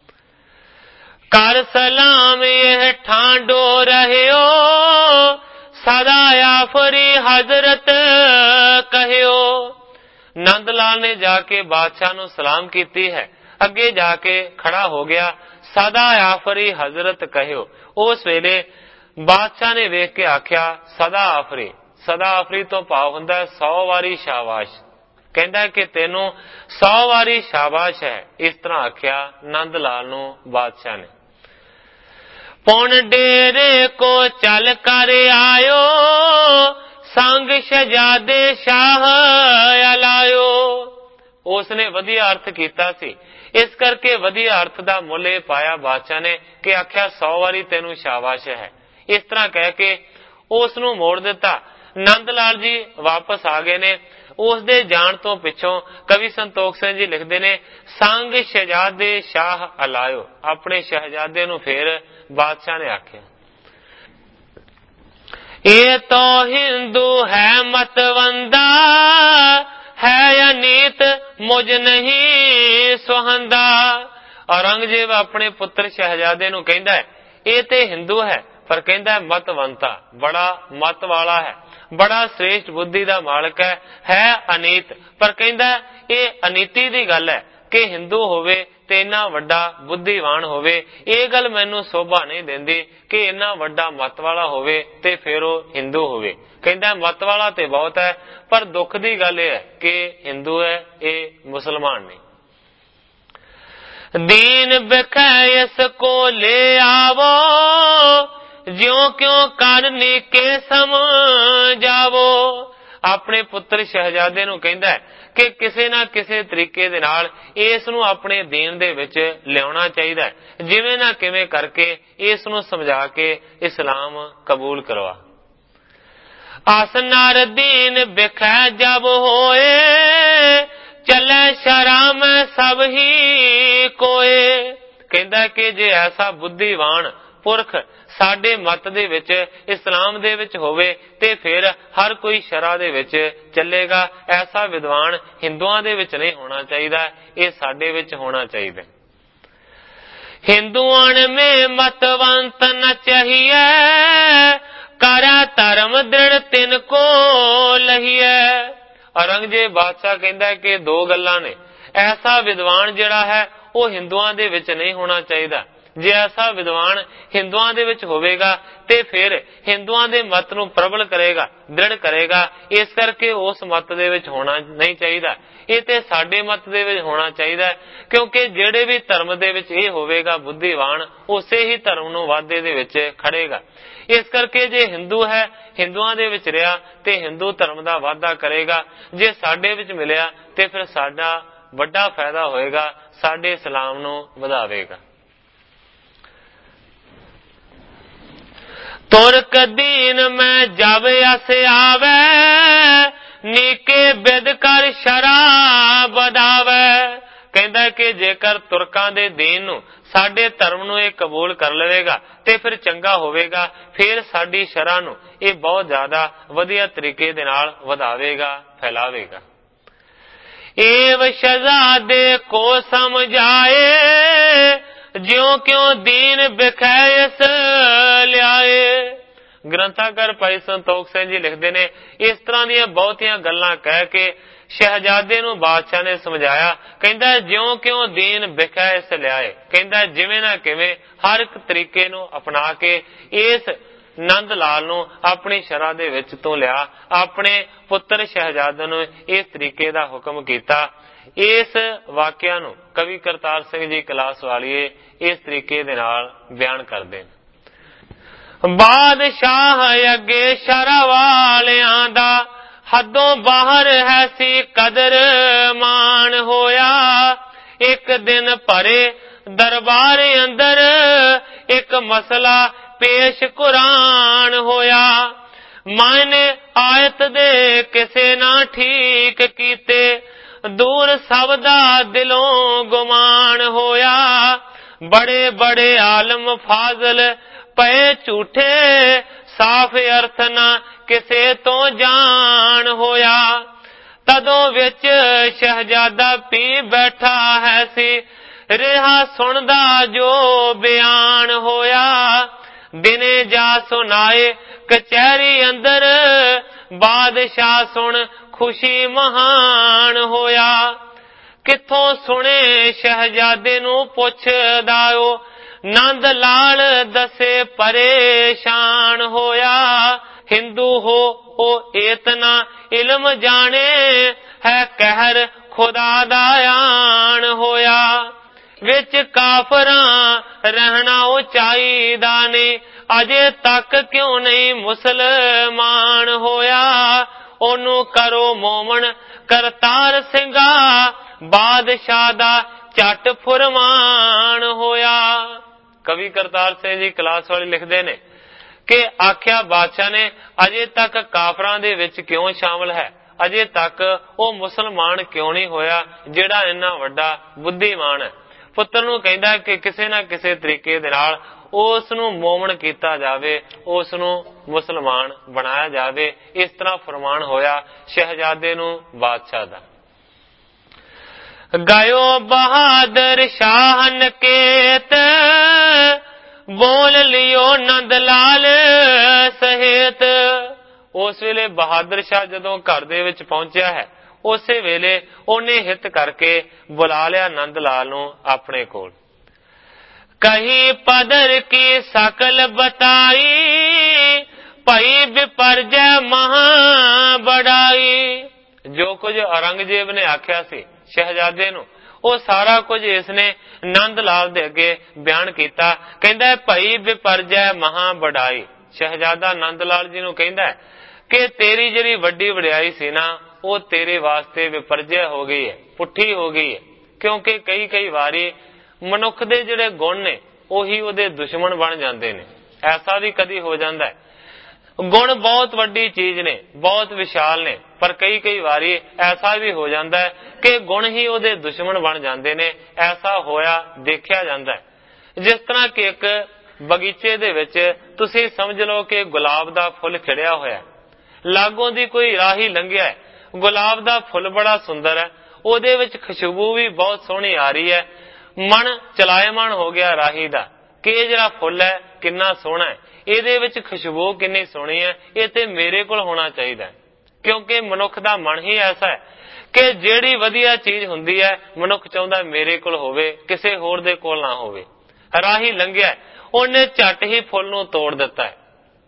ਕਰ ਸਲਾਮ ਇਹ ਠਾਂਡੋ ਰਹਿਓ ਸਦਾ ਆਫਰੀ ਹਜ਼ਰਤ ਕਹਿਓ। ਨੰਦ ਲਾਲ ਨੇ ਜਾ ਕੇ ਬਾਦਸ਼ਾਹ ਨੂੰ ਸਲਾਮ ਕੀਤੀ ਹੈ, ਅੱਗੇ ਜਾ ਕੇ ਖੜਾ ਹੋ ਗਿਆ। ਸਦਾ ਆਫਰੀ ਹਜ਼ਰਤ ਕਹਿਓ। ਉਸ ਵੇਲੇ ਬਾਦਸ਼ਾਹ ਨੇ ਵੇਖ ਕੇ ਆਖਿਆ ਸਦਾ ਆਫਰੀ। ਸਦਾ ਆਫਰੀ ਤੋਂ ਭਾਵ ਹੁੰਦਾ 100 ਵਾਰੀ ਸ਼ਾਬਾਸ਼। ਕਹਿੰਦਾ ਕਿ ਤੈਨੂੰ 100 ਵਾਰੀ ਸ਼ਾਬਾਸ਼ ਹੈ। ਇਸ ਤਰ੍ਹਾਂ ਆਖਿਆ ਨੰਦ ਲਾਲ ਨੂੰ ਬਾਦਸ਼ਾਹ ਨੇ। ਪੁਣ ਡੇਰੇ ਕੋ ਚੱਲ ਕਰ ਆਇਓ, ਸੰਗ ਸ਼ਹਜ਼ਾਦੇ ਸ਼ਾਹ ਅਲਾਇਓ। ਉਸਨੇ ਵਧੀਆ ਅਰਥ ਕੀਤਾ ਸੀ, ਇਸ ਕਰਕੇ ਵਧੀਆ ਅਰਥ ਦਾ ਮੁੱਲ ਇਹ ਪਾਇਆ ਬਾਦਸ਼ਾਹ ਨੇ ਕਿ ਆਖਿਆ 100 ਵਾਰੀ ਤੈਨੂੰ ਸ਼ਾਬਾਸ਼ ਹੈ। ਇਸ ਤਰ੍ਹਾਂ ਕਹਿ ਕੇ ਉਸ ਨੂੰ ਮੋੜ ਦਿੱਤਾ। ਨੰਦ ਲਾਲ ਜੀ ਵਾਪਸ ਆ ਗਏ ਨੇ। ਉਸ ਦੇ ਜਾਣ ਤੋਂ ਪਿੱਛੋਂ ਕਵੀ ਸੰਤੋਖ ਸਿੰਘ ਜੀ ਲਿਖਦੇ ਨੇ ਸੰਗ ਸ਼ਹਜ਼ਾਦੇ ਸ਼ਾਹ ਅਲਾਇਓ। ਆਪਣੇ ਸ਼ਹਿਜ਼ਾਦੇ ਨੂੰ ਫੇਰ ਬਾਦਸ਼ਾਹ ਨੇ ਆਖਿਆ ਇਹ ਤਾਂ ਹਿੰਦੂ ਹੈ ਮਤਵੰਦਾ, ਹੈ ਅਨੀਤ ਮੁਝ ਨਹੀਂ ਸੁਹੰਦਾ। ਔਰੰਗਜ਼ੇਬ ਆਪਣੇ ਪੁੱਤਰ ਸ਼ਹਿਜ਼ਾਦੇ ਨੂੰ ਕਹਿੰਦਾ ਹੈ ਇਹ ਤੇ ਹਿੰਦੂ ਹੈ, ਪਰ ਕਹਿੰਦਾ ਮਤਵੰਤਾ, ਬੜਾ ਮਤ ਵਾਲਾ ਹੈ, ਬੜਾ ਸ੍ਰੇਸ਼ਟ ਬੁੱਧੀ ਦਾ ਮਾਲਕ ਹੈ ਅਨੀਤ, ਪਰ ਕਹਿੰਦਾ ਇਹ ਅਨੀਤੀ ਦੀ ਗੱਲ ਹੈ ਕਿ ਹਿੰਦੂ ਹੋਵੇ ਤੇ ਇੰਨਾ ਵੱਡਾ ਬੁੱਧੀਵਾਨ ਹੋਵੇ। ਇਹ ਗੱਲ ਮੈਨੂੰ ਸੋਭਾ ਨਹੀਂ ਦਿੰਦੀ ਕਿ ਇੰਨਾ ਵੱਡਾ ਮਤ ਵਾਲਾ ਹੋਵੇ ਤੇ ਫਿਰ ਉਹ ਹਿੰਦੂ ਹੋਵੇ। ਕਹਿੰਦਾ ਮਤ ਵਾਲਾ ਤੇ ਬਹੁਤ ਹੈ, ਪਰ ਦੁੱਖ ਦੀ ਗੱਲ ਇਹ ਹੈ ਕਿ ਹਿੰਦੂ ਹੈ, ਇਹ ਮੁਸਲਮਾਨ ਨਹੀਂ। ਦੀਨ ਬਿਖੈ ਇਸ ਕੋ ਲੈ ਆਵੋ, ਜਿਉਂ ਕਿਉਂ ਕਰਨੀ ਕੇ ਸਮਝਾਵੋ। ਆਪਣੇ ਪੁੱਤਰ ਸ਼ਹਿਜ਼ਾਦੇ ਨੂੰ ਕਹਿੰਦਾ ਹੈ ਕਿ ਕਿਸੇ ਨਾ ਕਿਸੇ ਤਰੀਕੇ ਦੇ ਨਾਲ ਇਸ ਨੂੰ ਆਪਣੇ ਦੀਨ ਦੇ ਵਿੱਚ ਲਿਆਉਣਾ ਚਾਹੀਦਾ ਹੈ, ਜਿਵੇਂ ਨਾ ਕਿਵੇਂ ਕਰਕੇ ਇਸ ਨੂੰ ਸਮਝਾ ਕੇ ਇਸਲਾਮ ਕਬੂਲ ਕਰਵਾ। ਆਸਨਾਰ ਦੀਨ ਬਿਖੈ ਜਬ ਹੋਏ, ਚੱਲੇ ਸ਼ਰਮ ਸਭ ਹੀ ਕੋਏ। ਕਹਿੰਦਾ ਕਿ ਜੇ ਐਸਾ ਬੁੱਧੀਵਾਨ ਪੁਰਖ ਸਾਡੇ ਮਤ ਦੇ ਵਿੱਚ ਇਸਲਾਮ ਦੇ ਵਿੱਚ ਹੋਵੇ ਤੇ ਫਿਰ ਹਰ ਕੋਈ ਸ਼ਰਾ ਦੇ ਵਿੱਚ ਚੱਲੇਗਾ। ਐਸਾ ਵਿਦਵਾਨ ਹਿੰਦੂਆਂ ਦੇ ਵਿੱਚ ਨਹੀਂ ਹੋਣਾ ਚਾਹੀਦਾ, ਇਹ ਸਾਡੇ ਵਿੱਚ ਹੋਣਾ ਚਾਹੀਦਾ। ਹਿੰਦੂਆਂ ਮੇਂ ਮਤਵੰਤ ਨ ਚਾਹੀਏ, ਕਰੇ ਧਰਮ ਦ੍ਰਿੜ ਤਿਨ ਕੋ ਲਹੀਏ। ਔਰੰਗਜ਼ੇਬ ਬਾਦਸ਼ਾਹ ਕਹਿੰਦਾ ਕਿ ਦੋ ਗੱਲਾਂ ਨੇ। ਐਸਾ ਵਿਦਵਾਨ ਜਿਹੜਾ ਹੈ ਉਹ ਹਿੰਦੂਆਂ ਦੇ ਵਿੱਚ ਨਹੀਂ ਹੋਣਾ ਚਾਹੀਦਾ। ਜੇ ਐਸਾ ਵਿਦਵਾਨ ਹਿੰਦੂਆਂ ਦੇ ਵਿੱਚ ਹੋਵੇਗਾ ਤੇ ਫਿਰ ਹਿੰਦੂਆਂ ਦੇ ਮਤ ਨੂੰ ਪ੍ਰਬਲ ਕਰੇਗਾ, ਦ੍ਰਿੜ ਕਰੇਗਾ। ਇਸ ਕਰਕੇ ਉਸ ਮਤ ਦੇ ਵਿੱਚ ਹੋਣਾ ਨਹੀਂ ਚਾਹੀਦਾ, ਇਹ ਤੇ ਸਾਡੇ ਮਤ ਦੇ ਵਿੱਚ ਹੋਣਾ ਚਾਹੀਦਾ, ਕਿਉਂਕਿ ਜਿਹੜੇ ਵੀ ਧਰਮ ਦੇ ਵਿੱਚ ਇਹ ਹੋਵੇਗਾ ਬੁੱਧੀਵਾਨ, ਉਸੇ ਹੀ ਧਰਮ ਨੂੰ ਵਾਧੇ ਦੇ ਵਿੱਚ ਖੜੇਗਾ। ਇਸ ਕਰਕੇ ਜੇ ਹਿੰਦੂ ਹੈ, ਹਿੰਦੂਆਂ ਦੇ ਵਿੱਚ ਰਿਹਾ ਤੇ ਹਿੰਦੂ ਧਰਮ ਦਾ ਵਾਧਾ ਕਰੇਗਾ। ਜੇ ਸਾਡੇ ਵਿੱਚ ਮਿਲਿਆ ਤੇ ਫਿਰ ਸਾਡਾ ਵੱਡਾ ਫਾਇਦਾ ਹੋਏਗਾ, ਸਾਡੇ ਇਸਲਾਮ ਨੂੰ ਵਧਾਵੇਗਾ। ਤੁਰਕ ਦੀਨ ਮੈਂ ਜਬ ਅਸ ਆਵੇ, ਨੀਕੇ ਬਿਦ ਕਰ ਸ਼ਰਾਬ ਬਦਾਵੇ। ਕਹਿੰਦਾ ਕਿ ਜੇਕਰ ਤੁਰਕਾਂ ਦੇ ਦੀਨ ਨੂੰ, ਸਾਡੇ ਧਰਮ ਨੂੰ ਇਹ ਕਬੂਲ ਕਰ ਲਵੇਗਾ ਤੇ ਫਿਰ ਚੰਗਾ ਹੋਵੇਗਾ, ਫਿਰ ਸਾਡੀ ਸ਼ਰਾ ਨੂੰ ਇਹ ਬਹੁਤ ਜ਼ਿਆਦਾ ਵਧੀਆ ਤਰੀਕੇ ਦੇ ਨਾਲ ਵਧਾਵੇਗਾ, ਫੈਲਾਵੇਗਾ। ਏਵ ਸ਼ਹਜ਼ਾਦੇ ਕੋ ਸਮਝਾਏ, ਜਿਉਂ ਕਿਉਂ ਦੀਨ ਬਿਖੈ ਇਸ ਲਿਆਏ। ਗ੍ਰੰਥਾਕਾਰ ਭਾਈ ਸੰਤੋਖ ਸਿੰਘ ਜੀ ਲਿਖਦੇ ਨੇ ਇਸ ਤਰ੍ਹਾਂ ਦੀਆਂ ਬਹੁਤੀਆਂ ਗੱਲਾਂ ਕਹਿ ਕੇ ਸ਼ਹਿਜ਼ਾਦੇ ਨੂੰ ਬਾਦਸ਼ਾਹ ਨੇ ਸਮਝਾਇਆ। ਕਹਿੰਦਾ ਜਿਉਂ ਕਿਉਂ ਦੀਨ ਬਿਖੈ ਇਸ ਲਿਆਏ। ਕਹਿੰਦਾ ਜਿਵੇਂ ਨਾ ਕਿਵੇਂ ਹਰ ਇੱਕ ਤਰੀਕੇ ਨੂੰ ਅਪਣਾ ਕੇ ਇਸ ਨੰਦ ਲਾਲ ਨੂੰ ਆਪਣੀ ਸ਼ਰਾ ਦੇ ਵਿੱਚ ਤੋਂ ਲਿਆ। ਆਪਣੇ ਪੁੱਤਰ ਸ਼ਹਿਜ਼ਾਦੇ ਨੂੰ ਇਸ ਤਰੀਕੇ ਦਾ ਹੁਕਮ ਕੀਤਾ। ਇਸ ਵਾਕਿਆ ਨੂੰ ਕਵੀ ਕਰਤਾਰ ਸਿੰਘ ਜੀ ਕਲਾਸ ਵਾਲੀਏ ਇਸ ਤਰੀਕੇ ਦੇ ਨਾਲ ਬਿਆਨ ਕਰਦੇ ਨੇ। ਬਾਦਸ਼ਾਹ ਅੱਗੇ ਸ਼ਰਾ ਵਾਲਿਆਂ ਦਾ ਹੱਦੋਂ ਬਾਹਰ ਹੈ ਸੀ ਕਦਰ ਮਾਣ ਹੋਇਆ। ਇੱਕ ਦਿਨ ਭਰੇ ਦਰਬਾਰ ਅੰਦਰ ਇੱਕ ਮਸਲਾ ਪੇਸ਼ ਕੁਰਾਨ ਹੋਇਆ। ਮਾਇਨੇ ਆਇਤ ਦੇ ਕਿਸੇ ਨਾ ਠੀਕ ਕੀਤੇ, ਦੂਰ ਸਭ ਦਾ ਦਿਲੋਂ ਗੁਮਾਨ ਹੋਇਆ। ਬੜੇ ਬੜੇ ਆਲਮ ਫਾਜ਼ਲ ਪਏ ਝੂਠੇ, ਸਾਫ਼ ਅਰਥ ਨਾ ਕਿਸੇ ਤੋਂ ਜਾਣ ਹੋਇਆ। ਤਦੋਂ ਵਿੱਚ ਸ਼ਹਿਜ਼ਾਦਾ ਪੀ ਬੈਠਾ ਹੈ ਸੀ, ਰਿਹਾ ਸੁਣਦਾ ਜੋ ਬਿਆਨ ਹੋਇਆ। ਦਿਨੇ ਜਾ ਸੁਣਾਏ ਕਚਹਿਰੀ ਅੰਦਰ, ਬਾਦਸ਼ਾਹ ਸੁਣ ਖੁਸ਼ੀ ਮਹਾਨ ਹੋਇਆ। ਕਿੱਥੋਂ ਸੁਣੇ ਸ਼ਹਿਜ਼ਾਦੇ ਨੂੰ ਪੁੱਛਦਾ ਓ, ਨੰਦ ਲਾਲ ਦਸੇ ਪਰੇਸ਼ਾਨ ਹੋਇਆ। ਹਿੰਦੂ ਹੋ ਉਹ ਏਤਨਾ ਇਲਮ ਜਾਣੇ, ਹੈ ਕਹਿਰ ਖੁਦਾ ਦਾ ਆਣ ਹੋਇਆ। ਵਿੱਚ ਕਾਫਰਾਂ ਰਹਿਣਾ ਉਹ ਚਾਹੀਦਾ ਨਹੀਂ, ਅਜੇ ਤੱਕ ਕਿਉਂ ਨਹੀਂ ਮੁਸਲਮਾਨ ਹੋਇਆ। ਉਹਨੂੰ ਕਰੋ ਮੋਮਨ ਕਰਤਾਰ ਸਿੰਘਾ, ਬਾਦਸ਼ਾਹ ਦਾ ਝੱਟ ਫੁਰਮਾਨ ਹੋਇਆ। ਕਵੀ ਕਰਤਾਰ ਸਿੰਘ ਜੀ ਕਲਾਸ ਵਾਲੇ ਲਿਖਦੇ ਨੇ ਕਿ ਆਖਿਆ ਬਾਦਸ਼ਾਹ ਨੇ ਅਜੇ ਤੱਕ ਕਾਫਰਾਂ ਦੇ ਵਿੱਚ ਕਿਉਂ ਸ਼ਾਮਲ ਹੈ, ਅਜੇ ਤੱਕ ਉਹ ਮੁਸਲਮਾਨ ਕਿਉਂ ਨਹੀਂ ਹੋਇਆ ਜਿਹੜਾ ਇੰਨਾ ਵੱਡਾ ਬੁੱਧੀਮਾਨ ਹੈ। ਪੁੱਤਰ ਨੂੰ ਕਹਿੰਦਾ ਕਿ ਕਿਸੇ ਨਾ ਕਿਸੇ ਤਰੀਕੇ ਦੇ ਨਾਲ ਉਸ ਨੂੰ ਮੋਮਨ ਕੀਤਾ ਜਾਵੇ, ਉਸ ਨੂੰ ਮੁਸਲਮਾਨ ਬਣਾਇਆ ਜਾਵੇ। ਇਸ ਤਰ੍ਹਾਂ ਫਰਮਾਨ ਹੋਇਆ ਸ਼ਹਿਜ਼ਾਦੇ ਨੂੰ ਬਾਦਸ਼ਾਹ ਦਾ। ਗਾਇਓ ਬਹਾਦਰ ਸ਼ਾਹ ਨਕੇਤ, ਬੋਲ ਲਿਓ ਨੰਦ ਲਾਲ ਸਹਿਤ। ਉਸ ਵੇਲੇ ਬਹਾਦਰ ਸ਼ਾਹ ਜਦੋਂ ਘਰ ਦੇ ਵਿੱਚ ਪਹੁੰਚਿਆ ਹੈ, ਉਸੇ ਵੇਲੇ ਉਹਨੇ ਹਿੱਤ ਕਰਕੇ ਬੁਲਾ ਲਿਆ ਨੰਦ ਲਾਲ ਨੂੰ ਆਪਣੇ ਕੋਲ। ਕਹੀ ਪਦਰ ਕੀ ਸਕਲ ਬਤਾਈ, ਭਈ ਵਿਪਰਜੈ ਮਹਾ ਬੜਾਈ। ਜੋ ਕੁਝ ਔਰੰਗਜ਼ੇਬ ਨੇ ਆਖਿਆ ਸੀ ਸ਼ਹਿਜ਼ਾਦੇ ਨੂੰ, ਉਹ ਸਾਰਾ ਕੁਝ ਇਸਨੇ ਨੰਦ ਲਾਲ ਦੇ ਅੱਗੇ ਬਿਆਨ ਕੀਤਾ। ਕਹਿੰਦਾ ਭਈ ਵਿਪਰਜੈ ਮਹਾ ਬੜਾਈ। ਸ਼ਹਿਜ਼ਾਦਾ ਨੰਦ ਲਾਲ ਜੀ ਨੂੰ ਕਹਿੰਦਾ ਕਿ ਤੇਰੀ ਜਿਹੜੀ ਵੱਡੀ ਵਡਿਆਈ ਸੀ ਨਾ, ਉਹ ਤੇਰੇ ਵਾਸਤੇ ਵਿਪਰਜੈ ਹੋ ਗਈ ਹੈ, ਪੁੱਠੀ ਹੋ ਗਈ ਹੈ। ਕਿਉਂਕਿ ਕਈ ਵਾਰੀ ਮਨੁੱਖ ਦੇ ਜਿਹੜੇ ਗੁਣ ਨੇ ਉਹੀ ਉਹਦੇ ਦੁਸ਼ਮਣ ਬਣ ਜਾਂਦੇ ਨੇ। ਐਸਾ ਵੀ ਕਦੀ ਹੋ ਜਾਂਦਾ ਹੈ। ਗੁਣ ਬਹੁਤ ਵੱਡੀ ਚੀਜ਼ ਨੇ, ਬਹੁਤ ਵਿਸ਼ਾਲ ਨੇ, ਪਰ ਕਈ ਵਾਰੀ ਐਸਾ ਵੀ ਹੋ ਜਾਂਦਾ ਹੈ ਕਿ ਗੁਣ ਹੀ ਉਹਦੇ ਦੁਸ਼ਮਣ ਬਣ ਜਾਂਦੇ ਨੇ। ਐਸਾ ਹੋਇਆ ਦੇਖਿਆ ਜਾਂਦਾ ਹੈ। ਜਿਸ ਤਰ੍ਹਾਂ ਕਿ ਇੱਕ ਬਗੀਚੇ ਦੇ ਵਿੱਚ ਤੁਸੀਂ ਸਮਝ ਲਓ ਕਿ ਗੁਲਾਬ ਦਾ ਫੁੱਲ ਖਿੜਿਆ ਹੋਇਆ, ਲਾਗੋਂ ਦੀ ਕੋਈ ਰਾਹੀ ਲੰਘਿਆ, ਗੁਲਾਬ ਦਾ ਫੁੱਲ ਬੜਾ ਸੁੰਦਰ ਹੈ, ਉਹਦੇ ਵਿੱਚ ਖੁਸ਼ਬੂ ਵੀ ਬਹੁਤ ਸੋਹਣੀ ਆ ਰਹੀ ਹੈ। ਮਨ ਚਲਾਇਮਾਨ ਹੋ ਗਿਆ ਰਾਹੀ ਦਾ ਕਿ ਇਹ ਜਿਹੜਾ ਫੁੱਲ ਹੈ ਕਿੰਨਾ ਸੋਹਣਾ ਹੈ, ਇਹਦੇ ਵਿੱਚ ਖੁਸ਼ਬੂ ਕਿੰਨੀ ਸੋਹਣੀ ਹੈ, ਇਹ ਤੇ ਮੇਰੇ ਕੋਲ ਹੋਣਾ ਚਾਹੀਦਾ। ਕਿਉਂਕਿ ਮਨੁੱਖ ਦਾ ਮਨ ਹੀ ਐਸਾ ਹੈ ਕਿ ਜਿਹੜੀ ਵਧੀਆ ਚੀਜ਼ ਹੁੰਦੀ ਹੈ ਮਨੁੱਖ ਚਾਹੁੰਦਾ ਮੇਰੇ ਕੋਲ ਹੋਵੇ, ਕਿਸੇ ਹੋਰ ਦੇ ਕੋਲ ਨਾ ਹੋਵੇ। ਰਾਹੀ ਲੰਘਿਆ, ਉਹਨੇ ਝੱਟ ਹੀ ਫੁੱਲ ਨੂੰ ਤੋੜ ਦਿੱਤਾ ਹੈ।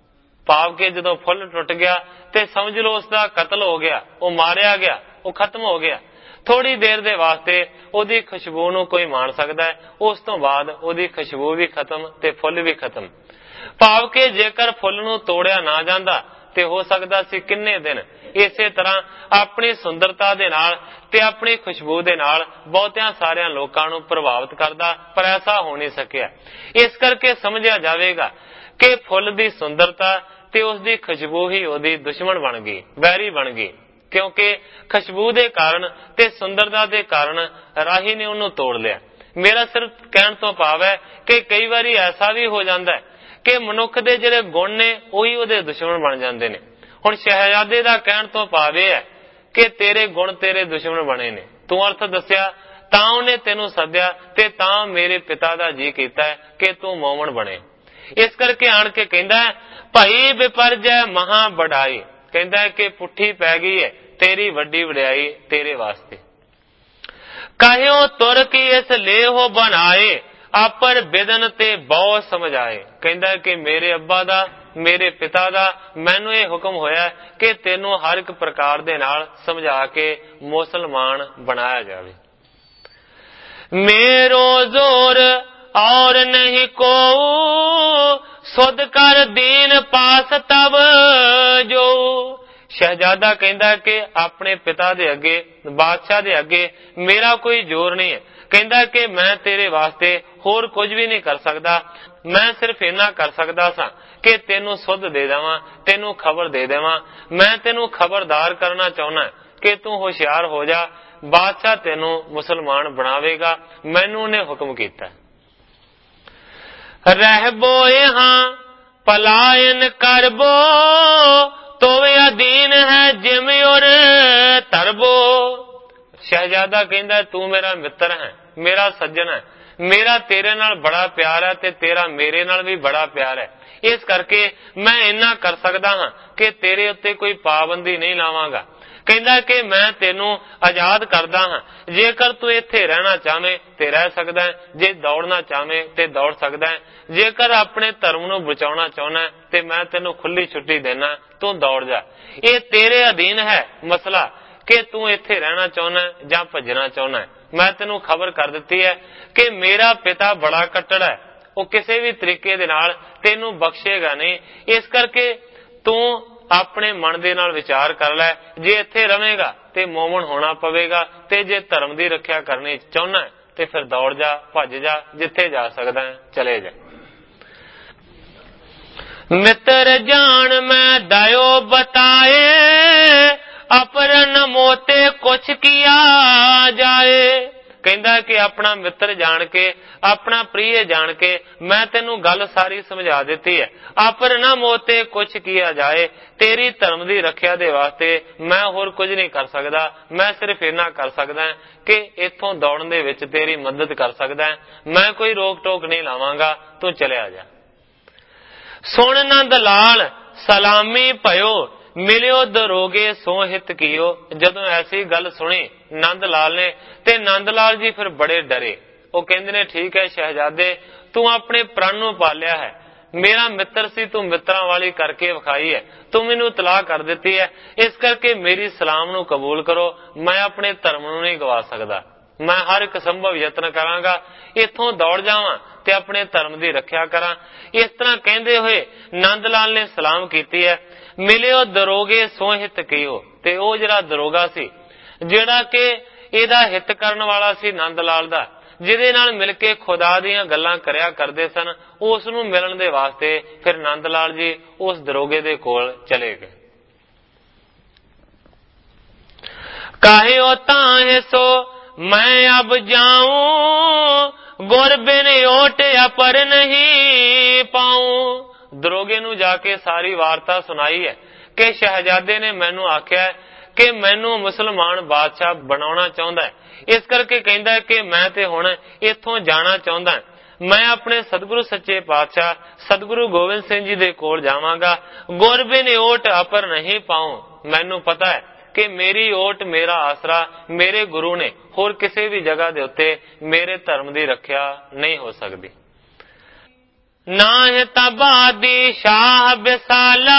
ਭਾਵ ਕਿ ਜਦੋਂ ਫੁੱਲ ਟੁੱਟ ਗਿਆ ਤੇ ਸਮਝ ਲਓ ਉਸ ਦਾ ਕਤਲ ਹੋ ਗਿਆ, ਉਹ ਮਾਰਿਆ ਗਿਆ, ਉਹ ਖਤਮ ਹੋ ਗਿਆ। ਥੋੜੀ ਦੇਰ ਦੇ ਵਾਸਤੇ ਉਹਦੀ ਖੁਸ਼ਬੂ ਨੂੰ ਕੋਈ ਮਾਣ ਸਕਦਾ ਹੈ, ਉਸ ਤੋਂ ਬਾਅਦ ਉਹਦੀ ਖੁਸ਼ਬੂ ਵੀ ਖਤਮ ਤੇ ਫੁੱਲ ਵੀ ਖਤਮ। ਭਾਵ ਕਿ ਜੇਕਰ ਫੁੱਲ ਨੂੰ ਤੋੜਿਆ ਨਾ ਜਾਂਦਾ ਤੇ ਹੋ ਸਕਦਾ ਸੀ ਕਿੰਨੇ ਦਿਨ ਇਸੇ ਤਰ੍ਹਾਂ ਆਪਣੀ ਸੁੰਦਰਤਾ ਦੇ ਨਾਲ ਤੇ ਆਪਣੀ ਖੁਸ਼ਬੂ ਦੇ ਨਾਲ ਬਹੁਤਿਆਂ ਸਾਰਿਆਂ ਲੋਕਾਂ ਨੂੰ ਪ੍ਰਭਾਵਿਤ ਕਰਦਾ, ਪਰ ਐਸਾ ਹੋ ਨਹੀਂ ਸਕਿਆ। ਇਸ ਕਰਕੇ ਸਮਝਿਆ ਜਾਵੇਗਾ ਕਿ ਫੁੱਲ ਦੀ ਸੁੰਦਰਤਾ ਤੇ ਉਸ ਦੀ ਖੁਸ਼ਬੂ ਹੀ ਉਹਦੀ ਦੁਸ਼ਮਣ ਬਣ ਗਈ, ਵੈਰੀ ਬਣ ਗਈ। ਕਿਉਂਕਿ ਖੁਸ਼ਬੂ ਦੇ ਕਾਰਨ ਤੇ ਸੁੰਦਰਤਾ ਦੇ ਕਾਰਨ ਰਾਹੀ ਨੇ ਉਹਨੂੰ ਤੋੜ ਲਿਆ। ਮੇਰਾ ਸਿਰਫ ਕਹਿਣ ਤੋਂ ਭਾਵ ਹੈ ਕਿ ਕਈ ਵਾਰੀ ਐਸਾ ਵੀ ਹੋ ਜਾਂਦਾ ਹੈ ਕਿ ਮਨੁੱਖ ਦੇ ਜਿਹੜੇ ਗੁਣ ਨੇ ਉਹੀ ਉਹਦੇ ਦੁਸ਼ਮਣ ਬਣ ਜਾਂਦੇ ਨੇ। ਹੁਣ ਸ਼ਹਿਜ਼ਾਦੇ ਦਾ ਕਹਿਣ ਤੋਂ ਭਾਵ ਇਹ ਹੈ ਕਿ ਤੇਰੇ ਗੁਣ ਤੇਰੇ ਦੁਸ਼ਮਣ ਬਣੇ ਨੇ। ਤੂੰ ਅਰਥ ਦੱਸਿਆ ਤਾਂ ਉਹਨੇ ਤੈਨੂੰ ਸੱਦਿਆ ਤੇ ਤਾਂ ਮੇਰੇ ਪਿਤਾ ਦਾ ਜੀ ਕੀਤਾ ਕਿ ਤੂੰ ਮੋਮਨ ਬਣੇ। ਇਸ ਕਰਕੇ ਆਣ ਕੇ ਕਹਿੰਦਾ ਭਾਈ ਵਿਪਰਜੈ ਮਹਾ ਬੜਾਈ, ਕਹਿੰਦਾ ਕਿ ਪੁੱਠੀ ਪੈ ਗਈ ਹੈ ਤੇਰੀ ਵੱਡੀ ਵਡਿਆਈ ਤੇਰੇ ਵਾਸਤੇ। ਕਹਿਓ ਤੁਰ ਕੀ ਇਸ ਲੇਹੋ ਬਣਾਏ, ਆਪਰ ਬਿਦਨ ਤੇ ਬਹੁ ਸਮਝਾਏ। ਕਹਿੰਦਾ ਕਿ ਮੇਰੇ ਅੱਬਾ ਦਾ, ਮੇਰੇ ਪਿਤਾ ਦਾ ਮੈਨੂੰ ਇਹ ਹੁਕਮ ਹੋਇਆ ਕਿ ਤੈਨੂੰ ਹਰ ਇੱਕ ਪ੍ਰਕਾਰ ਦੇ ਨਾਲ ਸਮਝਾ ਕੇ ਮੁਸਲਮਾਨ ਬਣਾਇਆ ਜਾਵੇ। ਮੇਰੋ ਜ਼ੋਰ ਔਰ ਨਹੀਂ ਕੋ, ਸੁਧ ਕਰ ਦੀਨ ਪਾਸ ਤਬ ਜੋ। ਸ਼ਹਿਜ਼ਾਦਾ ਕਹਿੰਦਾ ਕਿ ਆਪਣੇ ਪਿਤਾ ਦੇ ਅੱਗੇ, ਬਾਦਸ਼ਾਹ ਦੇ ਅੱਗੇ ਮੇਰਾ ਕੋਈ ਜ਼ੋਰ ਨਹੀਂ ਹੈ। ਕਹਿੰਦਾ ਕਿ ਮੈਂ ਤੇਰੇ ਵਾਸਤੇ ਹੋਰ ਕੁਝ ਵੀ ਨਹੀਂ ਕਰ ਸਕਦਾ, ਮੈਂ ਸਿਰਫ ਇੰਨਾ ਕਰ ਸਕਦਾ ਸਾਂ ਕਿ ਤੈਨੂੰ ਸੁਧ ਦੇ ਦੇਵਾਂ, ਤੈਨੂੰ ਖਬਰ ਦੇ ਦੇਵਾਂ। ਮੈਂ ਤੈਨੂੰ ਖਬਰਦਾਰ ਕਰਨਾ ਚਾਹੁੰਦਾ ਕਿ ਤੂੰ ਹੁਸ਼ਿਆਰ ਹੋ ਜਾ, ਬਾਦਸ਼ਾਹ ਤੈਨੂੰ ਮੁਸਲਮਾਨ ਬਣਾਵੇਗਾ, ਮੈਨੂੰ ਉਹਨੇ ਹੁਕਮ ਕੀਤਾ। ਰਹਿਬੋ ਹਾਂ ਪਲਾਇਨ ਕਰਬੋ, ਤੋਵੇ ਅਧੀਨ ਹੈ ਜਿਮ ਔਰ ਧਰਬੋ। ਸ਼ਹਿਜ਼ਾਦਾ ਕਹਿੰਦਾ ਤੂੰ ਮੇਰਾ ਮਿੱਤਰ ਹੈ, ਮੇਰਾ ਸੱਜਣ ਹੈ, ਮੇਰਾ ਤੇਰੇ ਨਾਲ ਬੜਾ ਪਿਆਰ ਹੈ ਤੇ ਤੇਰਾ ਮੇਰੇ ਨਾਲ ਵੀ ਬੜਾ ਪਿਆਰ ਹੈ। ਇਸ ਕਰਕੇ ਮੈਂ ਇੰਨਾ ਕਰ ਸਕਦਾ ਹਾਂ ਕਿ ਤੇਰੇ ਉੱਤੇ ਕੋਈ ਪਾਬੰਦੀ ਨਹੀਂ ਲਾਵਾਂਗਾ। ਕਹਿੰਦਾ ਕਿ ਮੈਂ ਤੈਨੂੰ ਆਜ਼ਾਦ ਕਰਦਾ ਹਾਂ, ਜੇਕਰ ਤੂੰ ਇੱਥੇ ਰਹਿਣਾ ਚਾਹਵੇਂ ਤੇ ਰਹਿ ਸਕਦਾ ਹੈ, ਜੇ ਦੌੜਨਾ ਚਾਹਵੇਂ ਤੇ ਦੌੜ ਸਕਦਾ ਹੈ, ਜੇਕਰ ਆਪਣੇ ਧਰਮ ਨੂੰ ਬਚਾਉਣਾ ਚਾਹੁੰਦਾ ਤੇ ਮੈਂ ਤੈਨੂੰ ਖੁੱਲੀ ਛੁੱਟੀ ਦੇਣਾ, ਤੂੰ ਦੌੜ ਜਾ। ਇਹ ਤੇਰੇ ਅਧੀਨ ਹੈ ਮਸਲਾ ਕਿ ਤੂੰ ਇੱਥੇ ਰਹਿਣਾ ਚਾਹੁੰਦਾ ਜਾਂ ਭੱਜਣਾ ਚਾਹੁੰਦਾ। ਮੈਂ ਤੈਨੂੰ ਖਬਰ ਕਰ ਦਿੱਤੀ ਹੈ ਕਿ ਮੇਰਾ ਪਿਤਾ ਬੜਾ ਕੱਟੜ ਹੈ, ਉਹ ਕਿਸੇ ਵੀ ਤਰੀਕੇ ਦੇ ਨਾਲ ਤੈਨੂੰ ਬਖਸ਼ੇਗਾ ਨਹੀਂ। ਇਸ ਕਰਕੇ ਤੂੰ ਆਪਣੇ ਮਨ ਦੇ ਨਾਲ ਵਿਚਾਰ ਕਰ ਲੈ, ਜੇ ਇੱਥੇ ਰਵੇਂਗਾ ਤੇ ਮੋਮਨ ਹੋਣਾ ਪਵੇਗਾ, ਤੇ ਜੇ ਧਰਮ ਦੀ ਰੱਖਿਆ ਕਰਨੀ ਚਾਹੁੰਦਾ ਤੇ ਫਿਰ ਦੌੜ ਜਾ, ਭੱਜ ਜਾ, ਜਿੱਥੇ ਜਾ ਸਕਦਾ ਹੈ ਚਲੇ ਜਾ। ਮਿੱਤਰ ਜਾਣ ਮੈਂ ਦਇਓ ਬਤਾਏ, ਅਪਰਨ ਮੋਤੇ ਕੁਛ ਕੀਆ ਜਾਏ। ਕਹਿੰਦਾ ਕਿ ਆਪਣਾ ਮਿੱਤਰ ਜਾਣ ਕੇ, ਆਪਣਾ ਪ੍ਰਿਯ ਜਾਣ ਕੇ ਮੈਂ ਤੈਨੂੰ ਗੱਲ ਸਾਰੀ ਸਮਝਾ ਦਿੱਤੀ ਹੈ। ਆਪਰ ਨਾ ਮੋਤੇ ਕੁਛ ਕੀਆ ਜਾਏ, ਤੇਰੀ ਧਰਮ ਦੀ ਰੱਖਿਆ ਦੇ ਵਾਸਤੇ ਮੈਂ ਹੋਰ ਕੁਝ ਨਹੀਂ ਕਰ ਸਕਦਾ। ਮੈਂ ਸਿਰਫ ਇੰਨਾ ਕਰ ਸਕਦਾ ਕਿ ਇੱਥੋਂ ਦੌੜਨ ਦੇ ਵਿੱਚ ਤੇਰੀ ਮਦਦ ਕਰ ਸਕਦਾ। ਮੈਂ ਕੋਈ ਰੋਕ ਟੋਕ ਨਹੀਂ ਲਾਵਾਂਗਾ, ਤੂੰ ਚਲਿਆ ਜਾ। ਸੁਣ ਨੰਦ ਲਾਲ ਸਲਾਮੀ ਭਇਓ, ਮਿਲਿਓ ਦਰੋਗੇ ਸੋ ਹਿਤ ਕੀਓ। ਜਦੋਂ ਐਸੀ ਗੱਲ ਸੁਣੀ ਨੰਦ ਲਾਲ ਨੇ ਤੇ ਨੰਦ ਲਾਲ ਜੀ ਫਿਰ ਬੜੇ ਡਰੇ। ਉਹ ਕਹਿੰਦੇ ਨੇ ਠੀਕ ਹੈ ਸ਼ਹਿਜ਼ਾਦੇ, ਤੂੰ ਆਪਣੇ ਪ੍ਰਾਣ ਨੂੰ ਪਾਲਿਆ ਹੈ, ਮੇਰਾ ਮਿੱਤਰ ਸੀ, ਤੂੰ ਮਿੱਤਰਾਂ ਵਾਲੀ ਕਰਕੇ ਵਿਖਾਈ ਹੈ, ਤੂੰ ਮੈਨੂੰ ਤਲਾਕ ਕਰ ਦਿੱਤੀ ਹੈ, ਇਸ ਕਰਕੇ ਮੇਰੀ ਸਲਾਮ ਨੂੰ ਕਬੂਲ ਕਰੋ। ਮੈਂ ਆਪਣੇ ਧਰਮ ਨੂੰ ਨਹੀਂ ਗਵਾ ਸਕਦਾ, ਮੈਂ ਹਰ ਇੱਕ ਸੰਭਵ ਯਤਨ ਕਰਾਂਗਾ ਇੱਥੋਂ ਦੌੜ ਜਾਵਾਂ ਤੇ ਆਪਣੇ ਧਰਮ ਦੀ ਰੱਖਿਆ ਕਰਾਂ। ਇਸ ਤਰ੍ਹਾਂ ਕਹਿੰਦੇ ਹੋਏ ਨੰਦ ਲਾਲ ਨੇ ਸਲਾਮ ਕੀਤੀ ਹੈ। ਮਿਲਿਓ ਦਰੋਗੇ ਸੋ ਹਿਤ ਕੀਓ, ਤੇ ਉਹ ਜਿਹੜਾ ਦਰੋਗਾ ਸੀ, ਜਿਹੜਾ ਕਿ ਇਹਦਾ ਹਿੱਤ ਕਰਨ ਵਾਲਾ ਸੀ ਨੰਦ ਲਾਲ ਦਾ, ਜਿਹਦੇ ਨਾਲ ਮਿਲ ਕੇ ਖੁਦਾ ਦੀਆਂ ਗੱਲਾਂ ਕਰਿਆ ਕਰਦੇ ਸਨ, ਉਸ ਨੂੰ ਮਿਲਣ ਦੇ ਵਾਸਤੇ ਫਿਰ ਨੰਦ ਲਾਲ ਜੀ ਉਸ ਦਰੋਗੇ ਦੇ ਕੋਲ ਚਲੇ ਗਏ। ਕਾਹਿਓ ਤਾਹਿ ਸੋ ਮੈਂ ਅਬ ਜਾਊਂ, ਗੁਰ ਬਿਨ ਓਟ ਅਪਰ ਨਹੀਂ ਪਾऊं। ਦਰੋਗੇ ਨੂੰ ਜਾ ਕੇ ਸਾਰੀ ਵਾਰਤਾ ਸੁਣਾਈ ਹੈ ਕਿ ਸ਼ਹਿਜ਼ਾਦੇ ਨੇ ਮੈਨੂੰ ਆਖਿਆ ਕਿ ਮੈਨੂੰ ਮੁਸਲਮਾਨ ਬਾਦਸ਼ਾਹ ਬਣਾਉਣਾ ਚਾਹੁੰਦਾ ਹੈ, ਇਸ ਕਰਕੇ ਕਹਿੰਦਾ ਕਿ ਮੈਂ ਤੇ ਹੁਣ ਇੱਥੋਂ ਜਾਣਾ ਚਾਹੁੰਦਾ। ਮੈਂ ਆਪਣੇ ਸਤਿਗੁਰੂ ਸੱਚੇ ਪਾਤਸ਼ਾਹ ਸਤਿਗੁਰੂ ਗੋਬਿੰਦ ਸਿੰਘ ਜੀ ਦੇ ਕੋਲ ਜਾਵਾਂਗਾ। ਗੁਰ ਬਿਨ ਓਟ ਅਪਰ ਨਹੀਂ ਪਾऊं। ਮੈਨੂੰ ਪਤਾ ਹੈ ਕਿ ਮੇਰੀ ਓਟ, ਮੇਰਾ ਆਸਰਾ ਮੇਰੇ ਗੁਰੂ ਨੇ, ਹੋਰ ਕਿਸੇ ਵੀ ਜਗ੍ਹਾ ਦੇ ਉੱਤੇ ਮੇਰੇ ਧਰਮ ਦੀ ਰੱਖਿਆ ਨਹੀਂ ਹੋ ਸਕਦੀ। ਨਾਹਿ ਤਬਾਦੀ ਸ਼ਾਹ ਬਿਸਾਲਾ,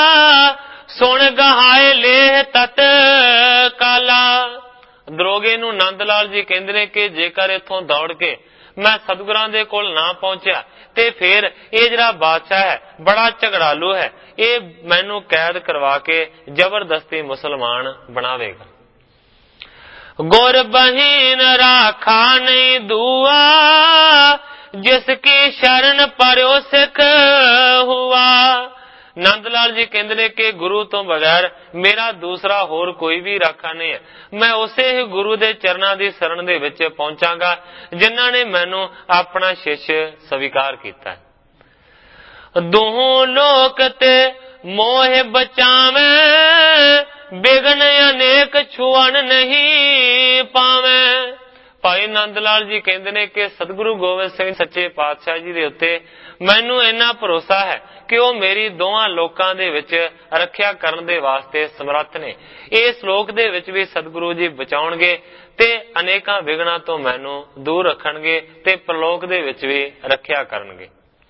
ਸੁਣ ਗਹਾਏ ਲੇਹ ਤਤ ਕਾਲਾ। ਦਰੋਗੇ ਨੂੰ ਨੰਦ ਲਾਲ ਜੀ ਕਹਿੰਦੇ ਨੇ ਕਿ ਜੇਕਰ ਇੱਥੋਂ ਦੌੜ ਕੇ ਮੈਂ ਸਤਿਗੁਰਾਂ ਦੇ ਕੋਲ ਨਾ ਪਹੁੰਚਿਆ ਤੇ ਫਿਰ ਇਹ ਜਿਹੜਾ ਬਾਦਸ਼ਾਹ ਹੈ ਬੜਾ ਝਗੜਾਲੂ ਹੈ, ਇਹ ਮੈਨੂੰ ਕੈਦ ਕਰਵਾ ਕੇ ਜ਼ਬਰਦਸਤੀ ਮੁਸਲਮਾਨ ਬਣਾਵੇਗਾ। ਗੁਰ ਬਹੀਨ ਰਾਖਾ ਨਹੀਂ ਦੁਆ, ਜਿਸ ਕੀ ਸ਼ਰਨ ਪਰਿਓ ਸਿੱਖ ਹੁਆ। ਨੰਦ ਲਾਲ ਜੀ ਕਹਿੰਦੇ ਨੇ ਕਿ ਗੁਰੂ ਤੋਂ ਬਗੈਰ ਮੇਰਾ ਦੂਸਰਾ ਹੋਰ ਕੋਈ ਵੀ ਰਾਖਾ ਨਹੀਂ ਹੈ। ਮੈਂ ਉਸੇ ਹੀ ਗੁਰੂ ਦੇ ਚਰਨਾਂ ਦੀ ਸ਼ਰਨ ਦੇ ਵਿੱਚ ਪਹੁੰਚਾਂਗਾ ਜਿਨ੍ਹਾਂ ਨੇ ਮੈਨੂੰ ਆਪਣਾ ਸ਼ਿਸ਼ ਸਵੀਕਾਰ ਕੀਤਾ। ਦੋਹੋਂ ਲੋਕ ਤੇ ਮੋਹ ਬਚਾਵੇਂ, ਬਿਗਨ ਅਨੇਕ ਛੁਅਣ ਨਹੀਂ ਪਾਵੇਂ। ਭਾਈ ਨੰਦ ਲਾਲ ਜੀ ਕਹਿੰਦੇ ਨੇ ਕਿ ਸਤਿਗੁਰੂ ਗੋਬਿੰਦ ਸਿੰਘ ਸੱਚੇ ਪਾਤਸ਼ਾਹ ਜੀ ਦੇ ਉੱਤੇ ਮੈਨੂੰ ਇੰਨਾ ਭਰੋਸਾ ਹੈ ਕਿ ਉਹ ਮੇਰੀ ਦੋਹਾਂ ਲੋਕਾਂ ਦੇ ਵਿੱਚ ਰੱਖਿਆ ਕਰਨ ਦੇ ਵਾਸਤੇ ਸਮਰੱਥ ਨੇ। ਇਸ ਸ਼ਲੋਕ ਦੇ ਵਿੱਚ ਵੀ ਸਤਿਗੁਰੂ ਜੀ ਬਚਾਉਣਗੇ ਤੇ ਅਨੇਕਾਂ ਵਿਘਨਾਂ ਤੋਂ ਮੈਨੂੰ ਦੂਰ ਰੱਖਣਗੇ ਤੇ ਪ੍ਰਲੋਕ ਦੇ ਵਿੱਚ ਵੀ ਰੱਖਿਆ ਕਰਨਗੇ।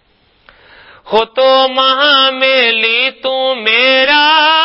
ਹੋ ਤੋ ਮਹਾ ਮੇਲੀ ਤੂੰ ਮੇਰਾ,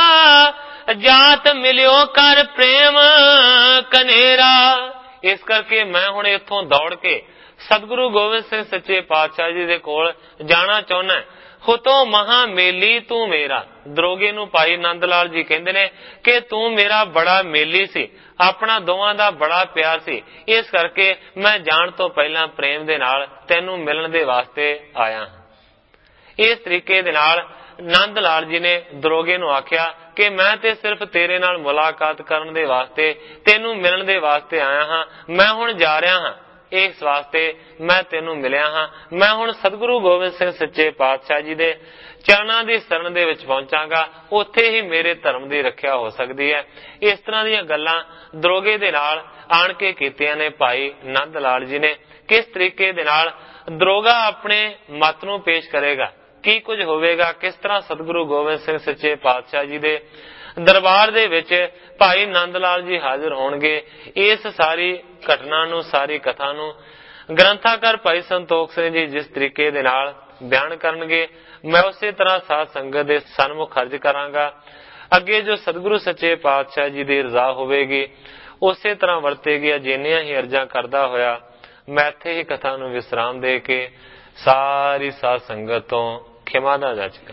ਜਾਤ ਮਿਲਿਓ ਕਰ ਪ੍ਰੇਮ ਕਨੇਰਾ। ਇਸ ਕਰਕੇ ਮੈਂ ਹੁਣ ਇੱਥੋਂ ਦੌੜ ਕੇ ਸਤਿਗੁਰੂ ਗੋਬਿੰਦ ਸਿੰਘ ਸੱਚੇ ਪਾਤਸ਼ਾਹ ਜੀ ਦੇ ਕੋਲ ਜਾਣਾ ਚਾਹੁੰਦਾ। ਹੁਤੋਂ ਮਹਾ ਮੇਲੀ ਤੂੰ ਮੇਰਾ। ਦਰੋਗੇ ਨੂੰ ਭਾਈ ਨੰਦ ਲਾਲ ਜੀ ਕਹਿੰਦੇ ਨੇ ਕਿ ਤੂੰ ਮੇਰਾ ਬੜਾ ਮੇਲੀ ਸੀ, ਆਪਣਾ ਦੋਵਾਂ ਦਾ ਬੜਾ ਪਿਆਰ ਸੀ, ਇਸ ਕਰਕੇ ਮੈਂ ਜਾਣ ਤੋਂ ਪਹਿਲਾਂ ਪ੍ਰੇਮ ਦੇ ਨਾਲ ਤੈਨੂੰ ਮਿਲਣ ਦੇ ਵਾਸਤੇ ਆਇਆ। ਇਸ ਤਰੀਕੇ ਦੇ ਨਾਲ ਨੰਦ ਲਾਲ ਜੀ ਨੇ ਦਰੋਗੇ ਨੂੰ ਆਖਿਆ ਕਿ ਮੈਂ ਤੇ ਸਿਰਫ ਤੇਰੇ ਨਾਲ ਮੁਲਾਕਾਤ ਕਰਨ ਦੇ ਵਾਸਤੇ, ਤੈਨੂੰ ਮਿਲਣ ਦੇ ਵਾਸਤੇ ਆਇਆ ਹਾਂ। ਮੈਂ ਹੁਣ ਜਾ ਰਿਹਾ ਹਾਂ, ਇਸ ਵਾਸਤੇ ਮੈਂ ਤੈਨੂੰ ਮਿਲਿਆ ਹਾਂ। ਮੈਂ ਹੁਣ ਸਤਿਗੁਰੂ ਗੋਬਿੰਦ ਸਿੰਘ ਸੱਚੇ ਪਾਤਸ਼ਾਹ ਜੀ ਦੇ ਚਰਨਾਂ ਦੀ ਸ਼ਰਨ ਦੇ ਵਿੱਚ ਪਹੁੰਚਾਂਗਾ, ਉੱਥੇ ਹੀ ਮੇਰੇ ਧਰਮ ਦੀ ਰੱਖਿਆ ਹੋ ਸਕਦੀ ਹੈ। ਇਸ ਤਰ੍ਹਾਂ ਦੀਆਂ ਗੱਲਾਂ ਦਰੋਗੇ ਦੇ ਨਾਲ ਆਣ ਕੇ ਕੀਤੀਆਂ ਨੇ ਭਾਈ ਨੰਦ ਲਾਲ ਜੀ ਨੇ। ਕਿਸ ਤਰੀਕੇ ਦੇ ਨਾਲ ਦਰੋਗਾ ਆਪਣੇ ਮਤ ਨੂੰ ਪੇਸ਼ ਕਰੇਗਾ, ਕੀ ਕੁਝ ਹੋਵੇਗਾ, ਕਿਸ ਤਰ੍ਹਾਂ ਸਤਿਗੁਰੂ ਗੋਬਿੰਦ ਸਿੰਘ ਸੱਚੇ ਪਾਤਸ਼ਾਹ ਜੀ ਦੇ ਦਰਬਾਰ ਦੇ ਵਿੱਚ ਭਾਈ ਨੰਦ ਲਾਲ ਜੀ ਹਾਜ਼ਰ ਹੋਣਗੇ। ਇਸ ਸਾਰੀ ਘਟਨਾ ਨੂੰ, ਸਾਰੀ ਕਥਾ ਨੂੰ ਗ੍ਰੰਥਾਕਾਰ ਭਾਈ ਸੰਤੋਖ ਸਿੰਘ ਜੀ ਜਿਸ ਤਰੀਕੇ ਦੇ ਨਾਲ ਬਿਆਨ ਕਰਨਗੇ, ਮੈਂ ਉਸੇ ਤਰ੍ਹਾਂ ਸਾਧ ਸੰਗਤ ਦੇ ਸਨਮੁਖ ਅਰਜ ਕਰਾਂਗਾ। ਅੱਗੇ ਜੋ ਸਤਿਗੁਰੂ ਸੱਚੇ ਪਾਤਸ਼ਾਹ ਜੀ ਦੀ ਰਜ਼ਾ ਹੋਵੇਗੀ ਉਸੇ ਤਰ੍ਹਾਂ ਵਰਤੇਗੀ। ਜਿੰਨੀਆਂ ਹੀ ਅਰਜ਼ਾਂ ਕਰਦਾ ਹੋਇਆ ਮੈਂ ਇੱਥੇ ਹੀ ਕਥਾ ਨੂੰ ਵਿਸਰਾਮ ਦੇ ਕੇ ਸਾਰੀ ਸਾਧ ਸੰਗਤ ਤੋਂ ਖਿਮਾ ਦਾ ਜਾਚਕਾਂ।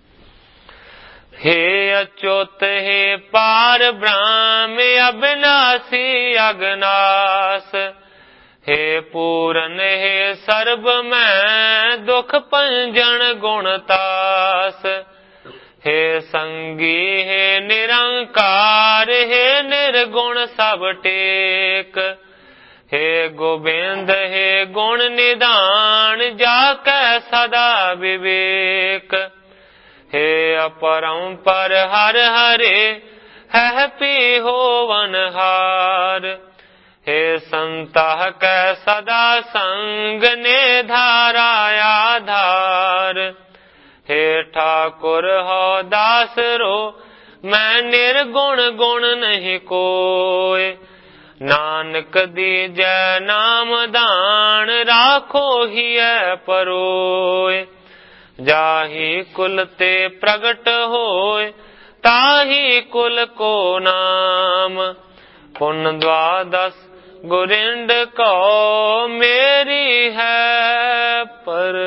हे अच्युत हे पार ब्रह्म अविनाशी अगनास, हे पूरन हे सर्ब मैं दुख पंजन गुणतास, हे संगी हे निरंकार हे निर्गुण सब टेक, हे गोबिंद हे गुण निधान जाकै सदा विवेक, हे अपरंपर हर हरे है पी होवनहार, हे संतः कै सदा संग ने धारा आधार, हे ठाकुर हो दास रो मैं निर्गुण गुण नहीं कोय, नानक दीजै नाम दान राखो हिय परोय, जाही कुल ते प्रगट होय ताही कुल को नाम, पुन द्वादश गुरिंड को मेरी है पर